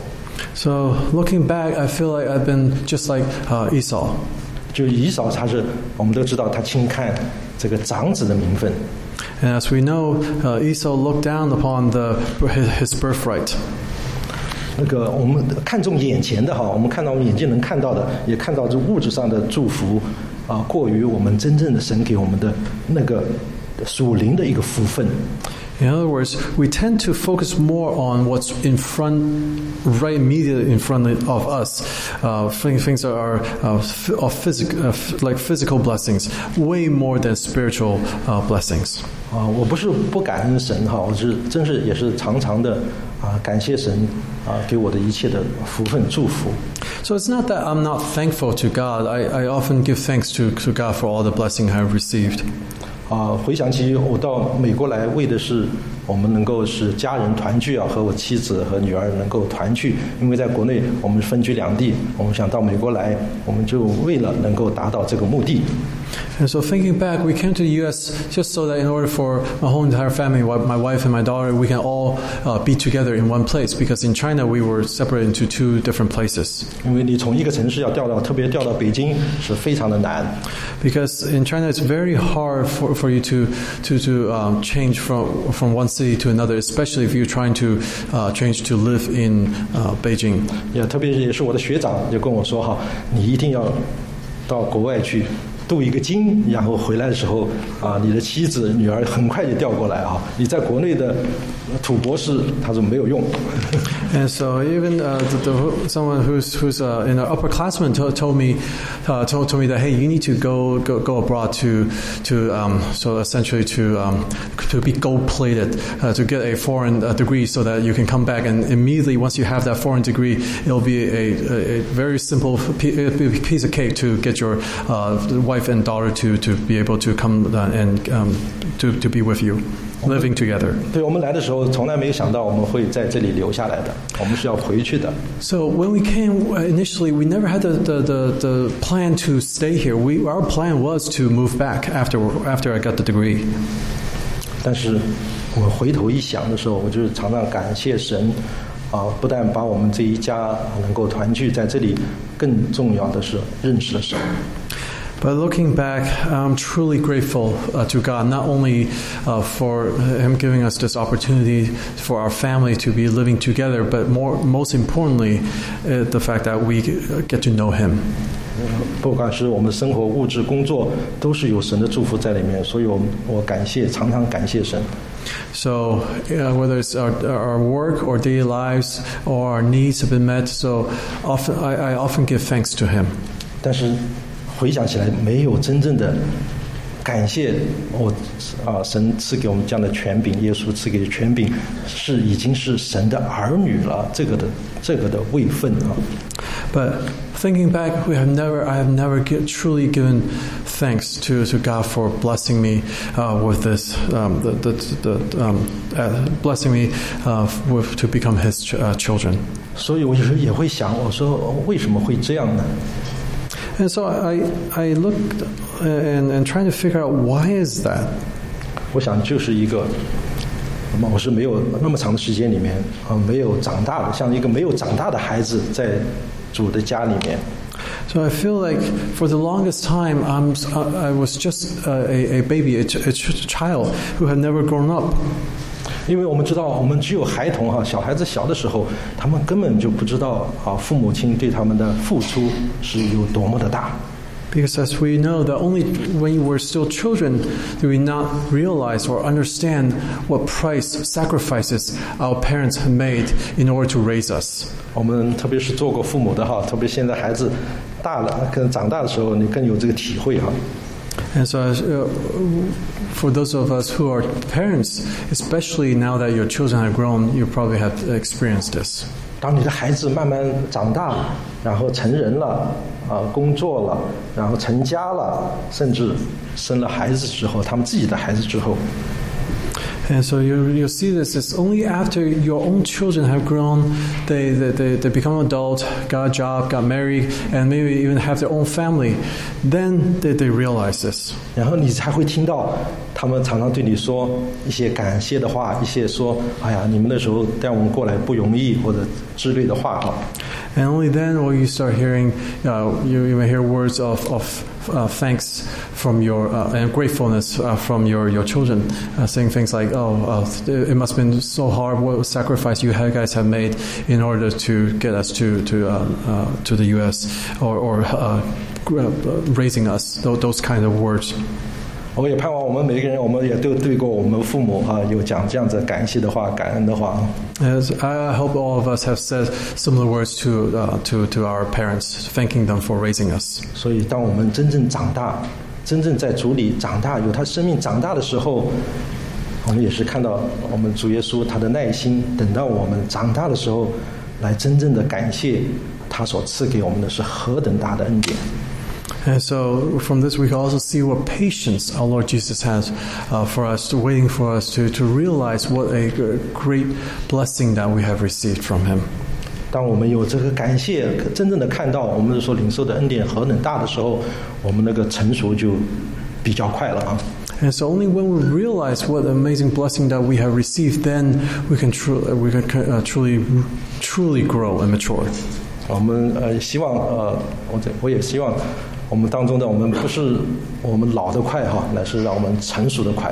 So looking back, I feel like I've been just like uh, Esau.
就以扫，他是我们都知道，他轻看这个长子的名分。
And as we know, uh, Esau looked down upon the, his birthright.
那个我们看重眼前的哈，我们看到我们眼睛能看到的，也看到这物质上的祝福啊，过于我们真正的神给我们的那个属灵的一个福分。
In other words, we tend to focus more on what's in front, right immediately in front of us, uh, things that are uh, of physical, uh, like physical blessings, way more than spiritual uh, blessings.
啊，我不是不感恩神哈，我是真是也是常常的啊感谢神啊给我的一切的福分祝福。
So it's not that I'm not thankful to God. I, I often give thanks to, to God for all the blessing I've received.
啊，回想起我到美国来，为的是我们能够使家人团聚啊，和我妻子和女儿能够团聚。因为在国内我们分居两地，我们想到美国来，我们就为了能够达到这个目的。
And so thinking back, we came to the U S just so that in order for my whole entire family, my wife and my daughter, we can all uh, be together in one place. Because in China, we were separated into two different places.
因为你从一个城市要调到，特别调到北京是非常的难。
Because in China, it's very hard for, for you to to to um, change from from one city to another, especially if you're trying to uh, change to live in uh, Beijing.
也特别也是我的学长就跟我说哈，你一定要到国外去镀一个金，然后回来的时候啊，你的妻子女儿很快就调过来啊。你在国内的土博士，他说没有用。
And so even uh, the, the, someone who's who's uh, in an upperclassman told, told me uh, told, told me that hey, you need to go go, go abroad to to um, so essentially to um, to be gold plated uh, to get a foreign uh, degree so that you can come back and immediately once you have that foreign degree, it'll be a, a, a very simple piece of cake to get your uh, wife and daughter to to be able to come and um, to to be with you. Living together.
对，我们来的时候从来没有想到我们会在这里留下来的，我们是要回去的。
So when we came initially, we never had the, the, the, the plan to stay here. We, our plan was to move back after after I got the degree.
但是我们回头一想的时候，我就常常感谢神啊，不但把我们这一家能够团聚在这里，更重要的是认识了神。
But looking back, I'm truly grateful uh, to God, not only uh, for Him giving us this opportunity for our family to be living together, but more, most importantly, uh, the fact that we get to know Him.
不管是我们生活、物质、工作，都是有神的祝福在里面，所以我我感谢，常常感谢神。
So uh, whether it's our, our work or daily lives or our needs have been met, so often I, I often give thanks to Him.
但是回想起来，没有真正的感谢我啊！神赐给我们这样的权柄，耶稣赐给的权柄，是已经是神的儿女了，这个的这个的位分啊。
But thinking back, we have never, I have never get, truly given thanks to, to God for blessing me uh, with this, um, the, the, the, um, uh, blessing me uh, with, to become His ch- uh, children.
所以我有时候也会想，我说为什么会这样呢？
And so I, I looked and, and trying to figure out why is that.
我想就是一个，那么我是没有那么长的时间里面啊，没有长大的，像一个没有长大的孩子在主的家里面。
So I feel like for the longest time, I'm, I was just a, a baby, a, a child who had never grown up.
因为我们知道，我们只有孩童哈，小孩子小的时候，他们根本就不知道啊，父母亲对他们的付出是有多么的大。
Because as we know, that only when we were still children do we not realize or understand what price sacrifices our parents have made in order to raise us.
我们特别是做过父母的哈，特别现在孩子大了，可能长大的时候，你更有这个体会哈。
And so, as, uh, for those of us who are parents, especially now that your children have grown, you probably have experienced this.
当你的孩子慢慢长大，然后成人了，啊、呃，工作了，然后成家了，甚至生了孩子之后，他们自己的孩子之后。
And so you you see this. It's only after your own children have grown, they they, they, they become adult, got a job, got married, and maybe even have their own family, then they, they realize this.
然后你才会听到他们常常对你说一些感谢的话，一些说哎呀，你们那时候带我们过来不容易，或者之类的话哈。
And only then will you start hearing, uh, you, you may hear words of, of uh, thanks from your, uh, and gratefulness uh, from your, your children, uh, saying things like, oh, uh, it must have been so hard, what sacrifice you guys have made in order to get us to, to, uh, uh, to the U S, or, or uh, raising us, those, those kind of words.
我也盼望我们每个人，我们也都对过我们父母哈，有讲这样子感谢的话、感恩的话。
As I hope all of us have said similar words to uh, to to our parents, thanking them for raising us.
所以，当我们真正长大，真正在主里长大，有他生命长大的时候，我们也是看到我们主耶稣他的耐心，等到我们长大的时候，来真正的感谢他所赐给我们的是何等大的恩典。
And so from this we can also see what patience our Lord Jesus has uh, for us, to waiting for us to, to realize what a great blessing that we have received from Him.
当我们有这个感谢，真正的看到我们所领受的恩典何等大的时候，我们那个成熟就比较快了啊。
And so only when we realize what amazing blessing that we have received, then we can, tru- we can uh, truly, truly grow and mature.
我们呃希望呃，我我也希望。我们当中的我们不是我们老得快哈，乃是让我们成熟的快。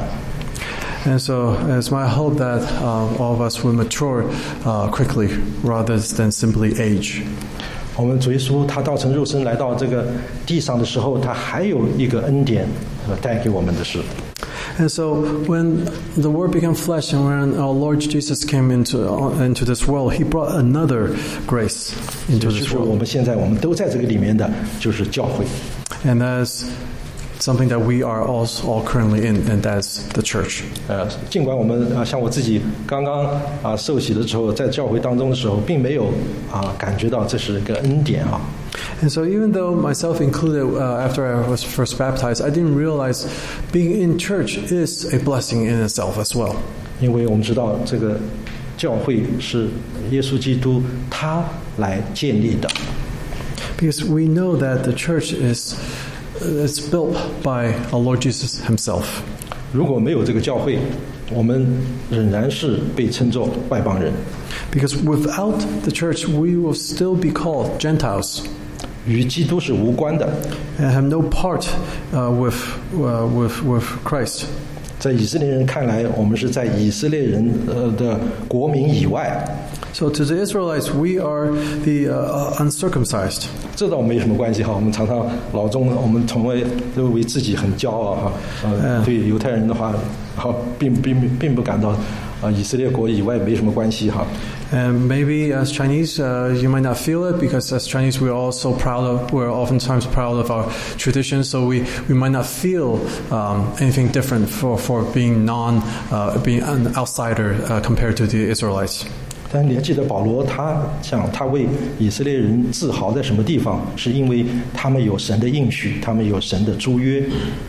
And so it's my hope that uh, all of us will mature uh, quickly rather than simply age.
我们主耶稣他道成肉身来到这个地上的时候，他还有一个恩典带给我们的是。
And so when the Word became flesh and when our Lord Jesus came into uh, into this world, He brought another grace into this
就是
world.
我们现在我们都在这个里面的，就是教会。
And that's something that we are all, all currently in, and that's the church.
呃，尽管我们啊，像我自己刚刚啊受洗的时候，在教会当中的时候，并没有啊感觉到这是一个恩典啊。
And so even though myself included, uh, after I was first baptized, I didn't realize being in church is a blessing in itself as well.
因为我们知道这个教会是耶稣基督他来建立的。
Because we know that the church is it's built by our Lord Jesus Himself.
如果没有这个教会，我们仍然是被称作外邦人。
Because without the church, we will still be called Gentiles.
与基督是无关的。
And have no part uh, with, uh, with, with Christ.
在以色列人看来，我们是在以色列人呃的国民以外。
So to the Israelites, we are the uh, uncircumcised.
这倒没什么关系哈，我们常常老中我们从来都为自己很骄傲哈，呃，对犹太人的话，好，并并并不感到啊以色列国以外没什么关系哈。
And maybe as Chinese, uh, you might not feel it because as Chinese, we're also proud of, we're oftentimes proud of our traditions, so we, we might not feel um, anything different for, for being non, uh, being an outsider uh, compared to the Israelites.
但你还记得保罗他讲他为以色列人自豪在什么地方？是因为他们有神的应许，他们有神的租约。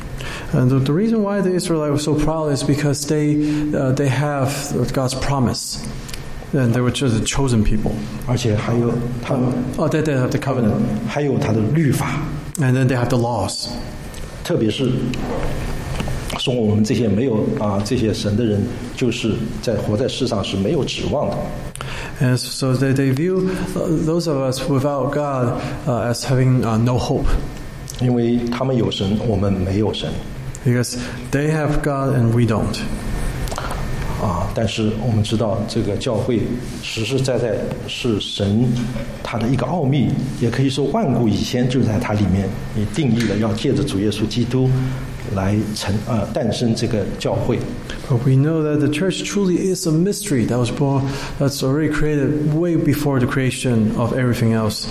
And the, the reason why the Israelites were so proud is because they uh, they have God's promise, and they were just a chosen people.
而且还有他们
Oh, they, they have the covenant,
还有他的律法，
and then they have the laws.
特别是说我们这些没有啊这些神的人，就是在活在世上是没有指望的。
And so they, they view those of us without God uh, as having uh, no hope.
因为他们有神，我们没有神。
Because they have God and we don't.
啊，但是我们知道这个教会实实在在是神他的一个奥秘，也可以说万古以前就在它里面也定义了，要借着主耶稣基督来成呃诞生这个教会。
But we know that the church truly is a mystery that was born, that's already created way before the creation of everything else.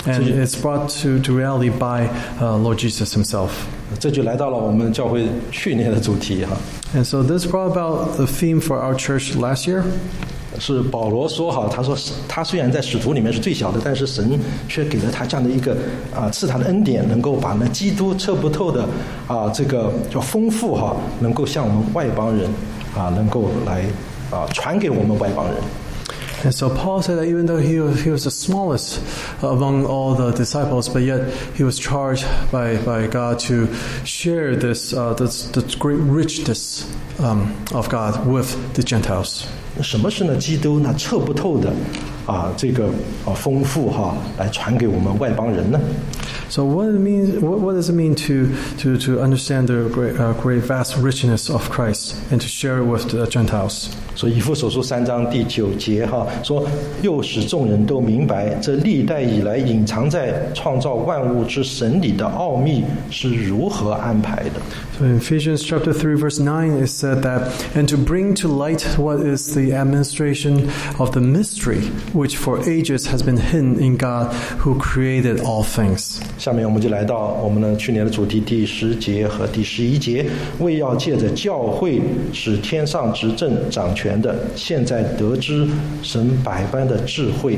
And it's brought to, to reality by uh, Lord Jesus himself.
这就来到了我们教会去年的主题哈。
And so this brought about the theme for our church last year.
是保罗说哈，他说他虽然在使徒里面是最小的，但是神却给了他这样的一个啊，赐他的恩典，能够把那基督测不透的啊这个叫丰富哈，能够向我们外邦人啊，能够来啊传给我们外邦人。
And so Paul said that even though he was, he was the smallest among all the disciples, but yet he was charged by, by God to share this, uh, this, this great richness um, of God with the Gentiles.
什么是呢？基督那测不透的啊，这个啊丰富哈，来传给我们外邦人呢？
So what it means? What, what does it mean to to to understand the great, uh, great vast richness of Christ and to share it with the Gentiles?
所以以弗所书三章第九节哈说，又使众人都明白，这历代以来隐藏在创造万物之神里的奥秘是如何安排的。
So in Ephesians chapter three verse nine it said that, and to bring to light what is the administration of the mystery which for ages has been hidden in God who created all things.
下面我们就来到我们的去年的主题第十节和第十一节，为要借着教会使天上执政掌权的，现在得知神百般的智慧。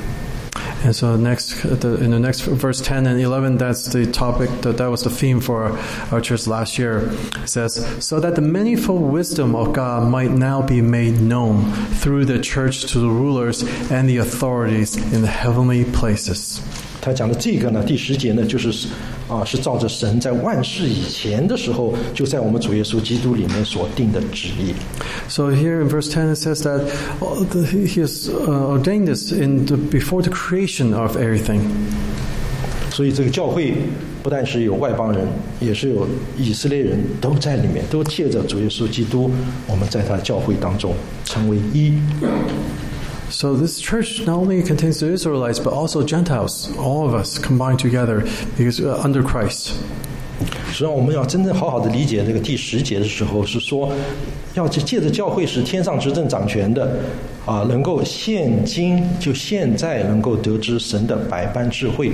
And so next, the, in the next verse ten and eleven, that's the topic, that, that was the theme for our, our church last year. It says, so that the manifold wisdom of God might now be made known through the church to the rulers and the authorities in the heavenly places.
他讲的这个呢，第十节呢，就是啊，是照着神在万事以前的时候，就在我们主耶稣基督里面所定的旨意。
So here in verse ten it says that He has ordained this in the, before the creation of everything.
所以这个教会不但是有外邦人，也是有以色列人都在里面，都借着主耶稣基督，我们在他的教会当中成为一。
So this church not only contains the Israelites, but also Gentiles, all of us combined together because uh, under Christ.
实际上，我们要真正好好的理解这个第十节的时候，是说要借着教会使天上执政掌权的啊，能够现今就现在能够得知神的百般智慧。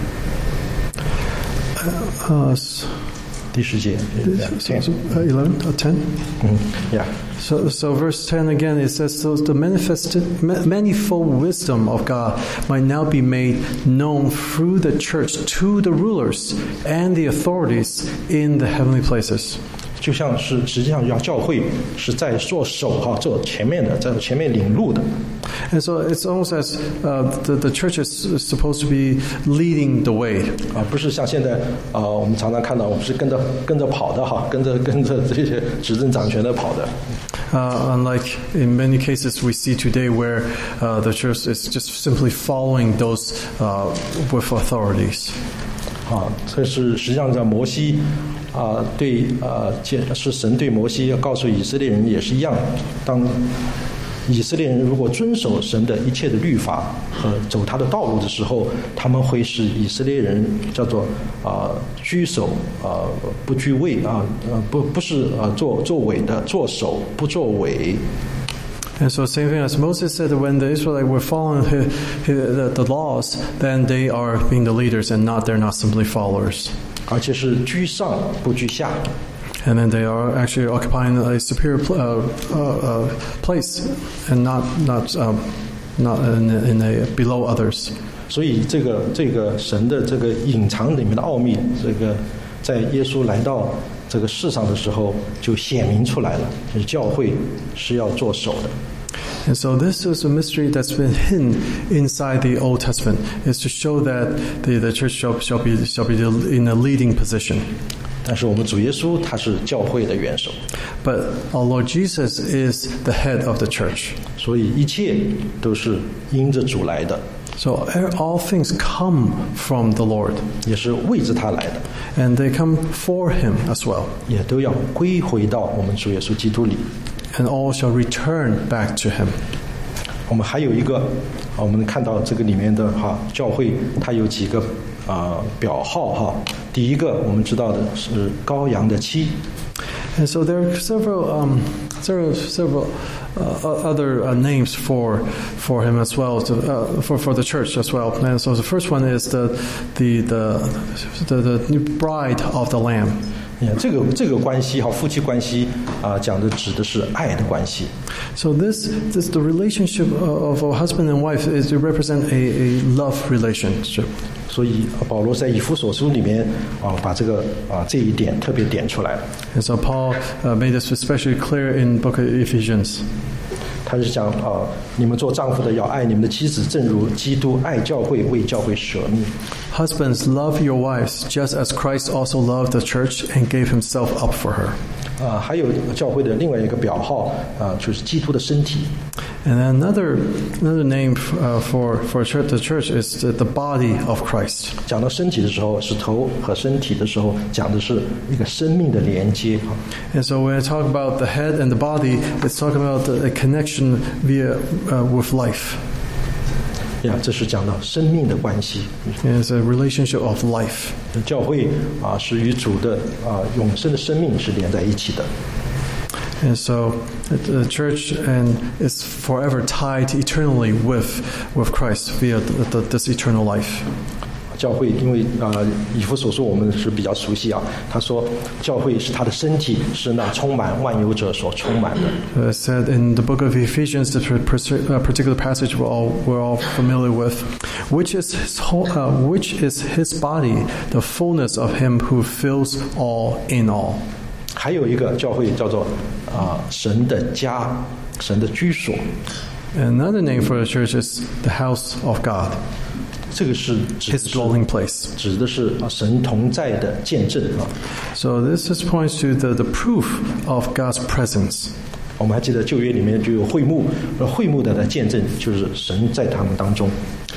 Uh,
第十节
so, so, uh, eleven, uh, ten?
嗯 ，Yeah.
So, so verse ten again, it says, so the manifested, manifold wisdom of God might now be made known through the church to the rulers and the authorities in the heavenly places.
就像是实际上要教会是在做手哈，做前面的，在前面领路的。
And so it's almost as uh, the, the church is supposed to be leading the way.
啊，不是像现在啊，我们常常看到我们是跟着跟着跑的哈，跟着跟着这些执政掌权的跑的。
Uh, unlike in many cases we see today where uh, the church is just simply following those uh, with authorities.
啊，这是实际上在摩西啊，对啊，是神对摩西要告诉以色列人也是一样，当以色列人如果遵守神的一切的律法和走他的道路的时候，他们会使以色列人叫做啊居首啊不居位啊呃不不是啊做做尾的，做首不做尾。
And so, same thing as Moses said, that when the Israelites were following his, his, the, the laws, then they are being the leaders, and not they're not simply followers.
而且是居上不居下。
And then they are actually occupying a superior uh, uh, uh, place, and not not um, not in, in a below others.
所以这个这个神的这个隐藏里面的奥秘，这个在耶稣来到这个世上的时候就显明出来了，就是教会是要做手的。
And so this is a mystery that's been hidden inside the Old Testament, is to show that the, the church shall, shall be shall be in a leading position.
但是我们主耶稣他是教会的元首，
But our Lord Jesus is the head of the church.
所以一切都是因着主来的，
So all things come from the Lord,
也是为着他来的，
and they come for Him as well.
也都要归回到我们主耶稣基督里。
And all shall return back to Him.
我们还有一个，我们看到这个里面的哈教会，它有几个啊、呃、表号哈。第一个我们知道的是羔羊的妻。
And so there are several um, several several uh, other uh, names for for him as well, to, uh, for for the church as well. And so the first one is the the the the, the new bride of the Lamb.
这个这个关系哈，夫妻关系啊，讲的指的是爱的关系。
So this this the relationship of a husband and wife is to represent a a love relationship.
所以保罗在以弗所书里面啊，把这个啊这一点特别点出来了。
And so Paul uh, made this especially clear in Book of Ephesians.
他是讲啊，你们做丈夫的要爱你们的妻子，正如基督爱教会，为教会舍命。
Husbands, love your wives, just as Christ also loved the church and gave himself up for her.
啊，还有教会的另外一个表号啊，就是基督的身体。
And another another name uh, for for church, the church is the, the body of Christ.
讲到身体的时候，是头和身体的时候，讲的是一个生命的连接。
And so when I talk about the head and the body, it's talking about the, the connection via uh, with life.
呀，这是讲到生命的关系。
It's a relationship of life.
教会啊，是与主的啊永生的生命是连在一起的。
And so the church and is forever tied eternally with with Christ via the, the, this eternal life.
教会因为啊，以弗所书我们是比较熟悉啊。他说，教会是他的身体，是那充满万有者所充满的。
Uh, said in the book of Ephesians, the particular passage we're all we're all familiar with, which is his whole, uh, which is his body, the fullness of him who fills all in all.
还有一个教会叫做啊神的家，神的居所。
Another name for the church is the house of God.
这个是指
His dwelling place.
指的是啊神同在的见证啊。
So this is points to the the proof of God's presence.
我们还记得旧约里面就有会幕，而会幕的见证就是神在他们当中。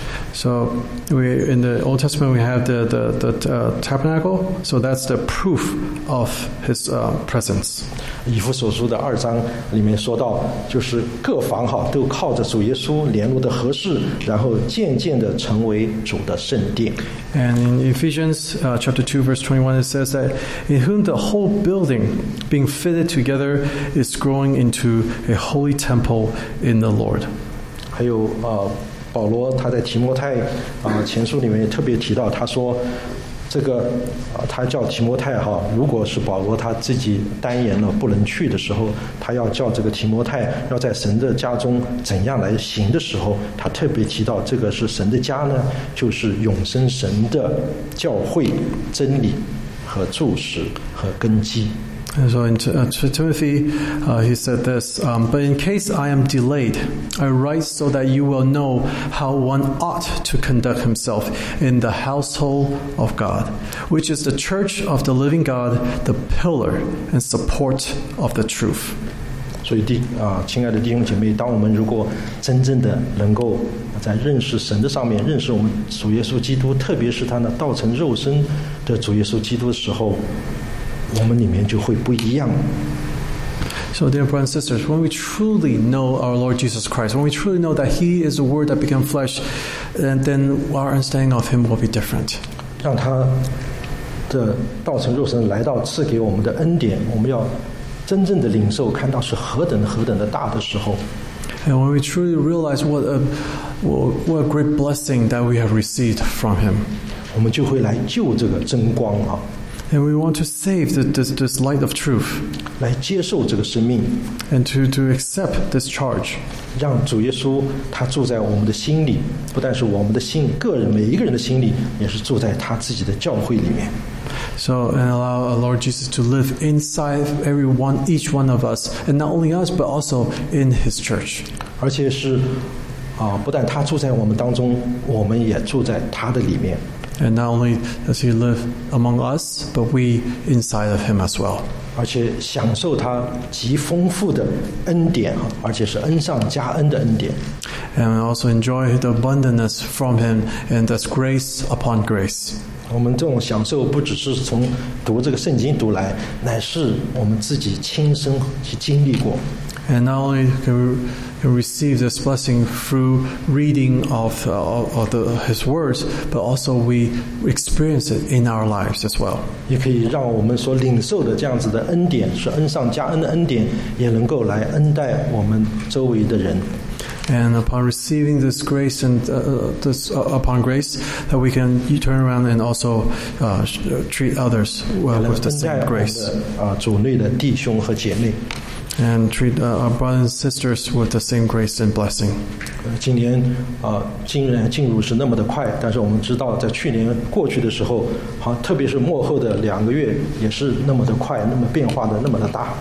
So we in the Old Testament we have the the, the uh, tabernacle. So that's the proof of His uh, presence.
以弗所书的二章里面说到，就是各房哈都靠着主耶稣联络的合适，然后渐渐的成为主的圣殿。
And in Ephesians uh, chapter two verse twenty-one it says that in whom the whole building being fitted together is growing into a holy temple in the Lord.
还有啊。保罗他在提摩太啊前书里面也特别提到，他说这个啊他叫提摩太哈，如果是保罗他自己单言了不能去的时候，他要叫这个提摩太要在神的家中怎样来行的时候，他特别提到这个是神的家呢，就是永生神的教会真理和柱石和根基。
And so in uh, to Timothy, uh, he said this, um, but in case I am delayed, I write so that you will know how one ought to conduct himself in the household of God, which is the church of the living God, the pillar and support of the truth.
所以弟啊，亲爱的弟兄姐妹，当我们如果真正的能够在认识神的上面，认识我们主耶稣基督，特别是他那道成肉身的主耶稣基督的时候，我们里面就会不一样。
So, dear brothers and sisters, when we truly know our Lord Jesus Christ, when we truly know that He is the Word that became flesh, and then our understanding of Him will be different.
让他的道成肉身来到赐给我们的恩典，我们要真正的领受，看到是何等何等的大的时候。
And when we truly realize what a what a great blessing that we have received from Him,
我们就会来救这个真光啊。
And we want to save the, this, this light of truth.
来接受这个生命
And to, to accept this charge.
让主耶稣他住在我们的心里，不但是我们的心，个人每一个人的心里，也是住在他自己的教会里面。
So, and allow our Lord Jesus to live inside every one, each one of us, and not only us, but also in His church.
而且是啊，不但他住在我们当中，我们也住在他的里面。
And not only does He live among us, but we inside of Him as well.
而且享受他极丰富的恩典，而且是恩上加恩的恩典。
And also enjoy the abundance from Him, and that's grace upon grace.
我们这种享受不只是从读这个圣经读来，乃是我们自己亲身去经历过。
And not only can we and receive this blessing through reading of, uh, of the, His words, but also we experience it in our lives as well.
也可以让我们所领受的这样子的恩典，是恩上加恩的恩典，也能够来恩待我们周围的人。
And upon receiving this grace and uh, this uh, upon grace, that we can turn around and also uh, treat others well with the same grace.
啊，主内的弟兄和姐妹。
And treat uh, our brothers and sisters with the same grace and blessing.
今年啊，今年进入是那么的快，但是我们知道，在去年过去的时候，好，特别是末后的两个月，也是那么的快，那么变化的那么的大。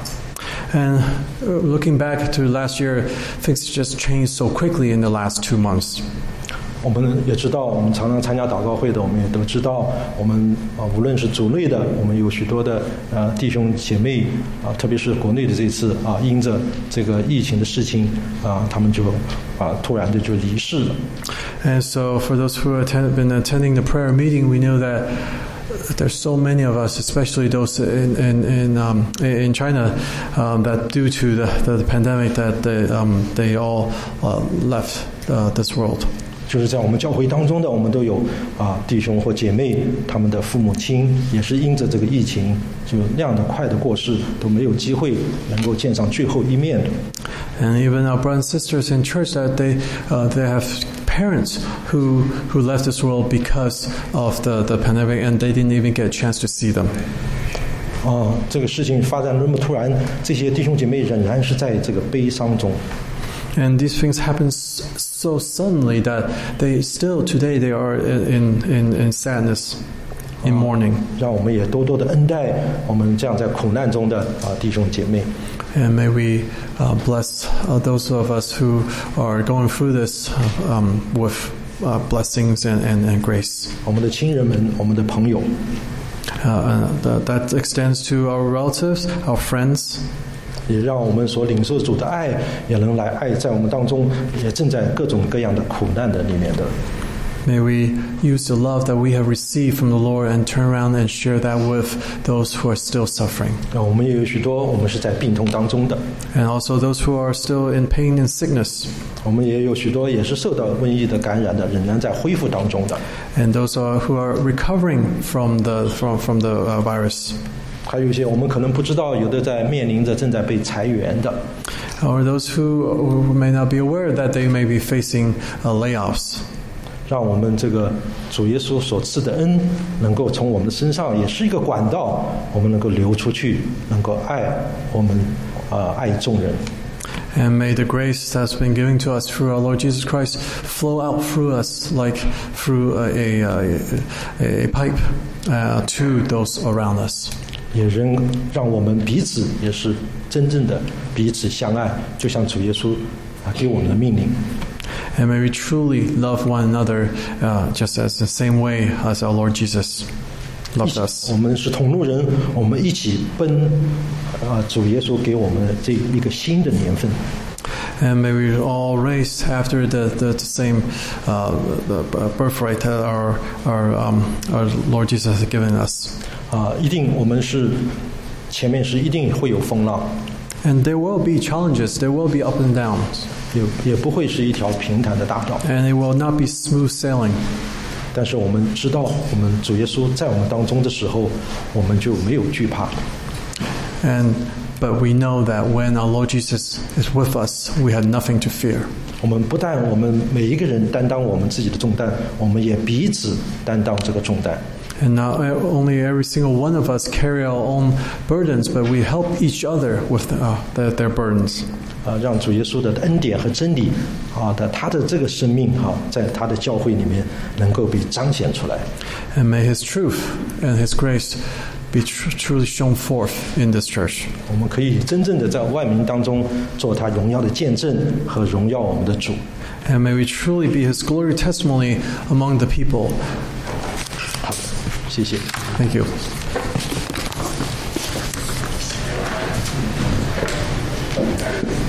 And looking back to last year, things just changed so quickly in the last two months.
我们也知道，我们常常参加祷告会的，我们也都知道，我们啊，无论是主内的，我们有许多的呃弟兄姐妹啊，特别是国内的这次啊，因着这个疫情的事情啊，他们就啊突然的就离世了。
And so, for those who have attend, been attending the prayer meeting, we know that there's so many of us, especially those in in in, um, in China, um, that due to the, the, the pandemic, that they um, they all uh, left uh, this world.
就是在我们教会当中的，我们都有啊弟兄或姐妹，他们的父母亲也是因着这个疫情，就那样的快的过世，都没有机会能够见上最后一面。
And even our brothers and sisters in church, that they uh, they have parents who who left this world because of the, the pandemic, and they didn't even get a chance to see them.
啊，这个事情发展那么突然，这些弟兄姐妹仍然是在这个悲伤中。
And these things happen so suddenly that they still today they are in in in sadness, in mourning.
让我们也多多的恩待我们这样在苦难中的啊弟兄姐妹。
And may we uh, bless uh, those of us who are going through this um, with uh, blessings and, and, and grace.
我们的亲人们，我们的朋友。
Uh, that, that extends to our relatives, our friends.
也让我们所领受主的爱，也能来爱在我们当中，也正在各种各样的苦难的里面的。
May we use the love that we have received from the Lord and turn around and share that with those who are still suffering.
那我们也有许多，我们是在病痛当中的。
And also those who are still in pain and sickness.
我们也有许多也是受到瘟疫的感染的，仍然在恢复当中的。
And those are, who are recovering from the from from the uh, virus.
还有一些我们可能不知道，有的在面临着正在被裁员的。
Or those who, who may not be aware that they may be facing uh, layoffs.
让我们这个主耶稣所赐的恩，能够从我们的身上，也是一个管道，我们能够流出去，能够爱我们，呃，爱众人。
And may the grace that's been given to us through our Lord Jesus Christ flow out through us like through a, a, a, a pipe uh, to those around us.
也仍让我们彼此也是真正的彼此相爱，就像主耶稣啊给我们的命令。
And may we truly love one another uh, just as the same way as our Lord Jesus loved us.
我们是同路人，我们一起奔啊主耶稣给我们的这一个新的年份。
And may we all race after the, the, the same uh, the birthright that our, our, um, our Lord Jesus has given us.
啊，一定我们是前面是一定会有风浪。
And there will be challenges, there will be up and downs.
也也不会是一条平坦的大道。
And it will not be smooth sailing.
但是我们知道，我们主耶稣在我们当中的时候，我们就没有惧怕。
And but we know that when our Lord Jesus is with us, we have nothing to fear.
我们不但我们每一个人担当我们自己的重担，我们也彼此担当这个重担。
And not only every single one of us carry our own burdens, but we help each other with uh, the, their burdens.
啊，让主耶稣的恩典和真理啊的他的这个生命哈、啊，在他的教会里面能够被彰显出来。
And may His truth and His grace be tr- truly shown forth in this church.
我们可以真正的在万民当中做他荣耀的见证和荣耀我们的主。
And may we truly be His glory testimony among the people.
好，谢谢。
Thank you.
Thank you.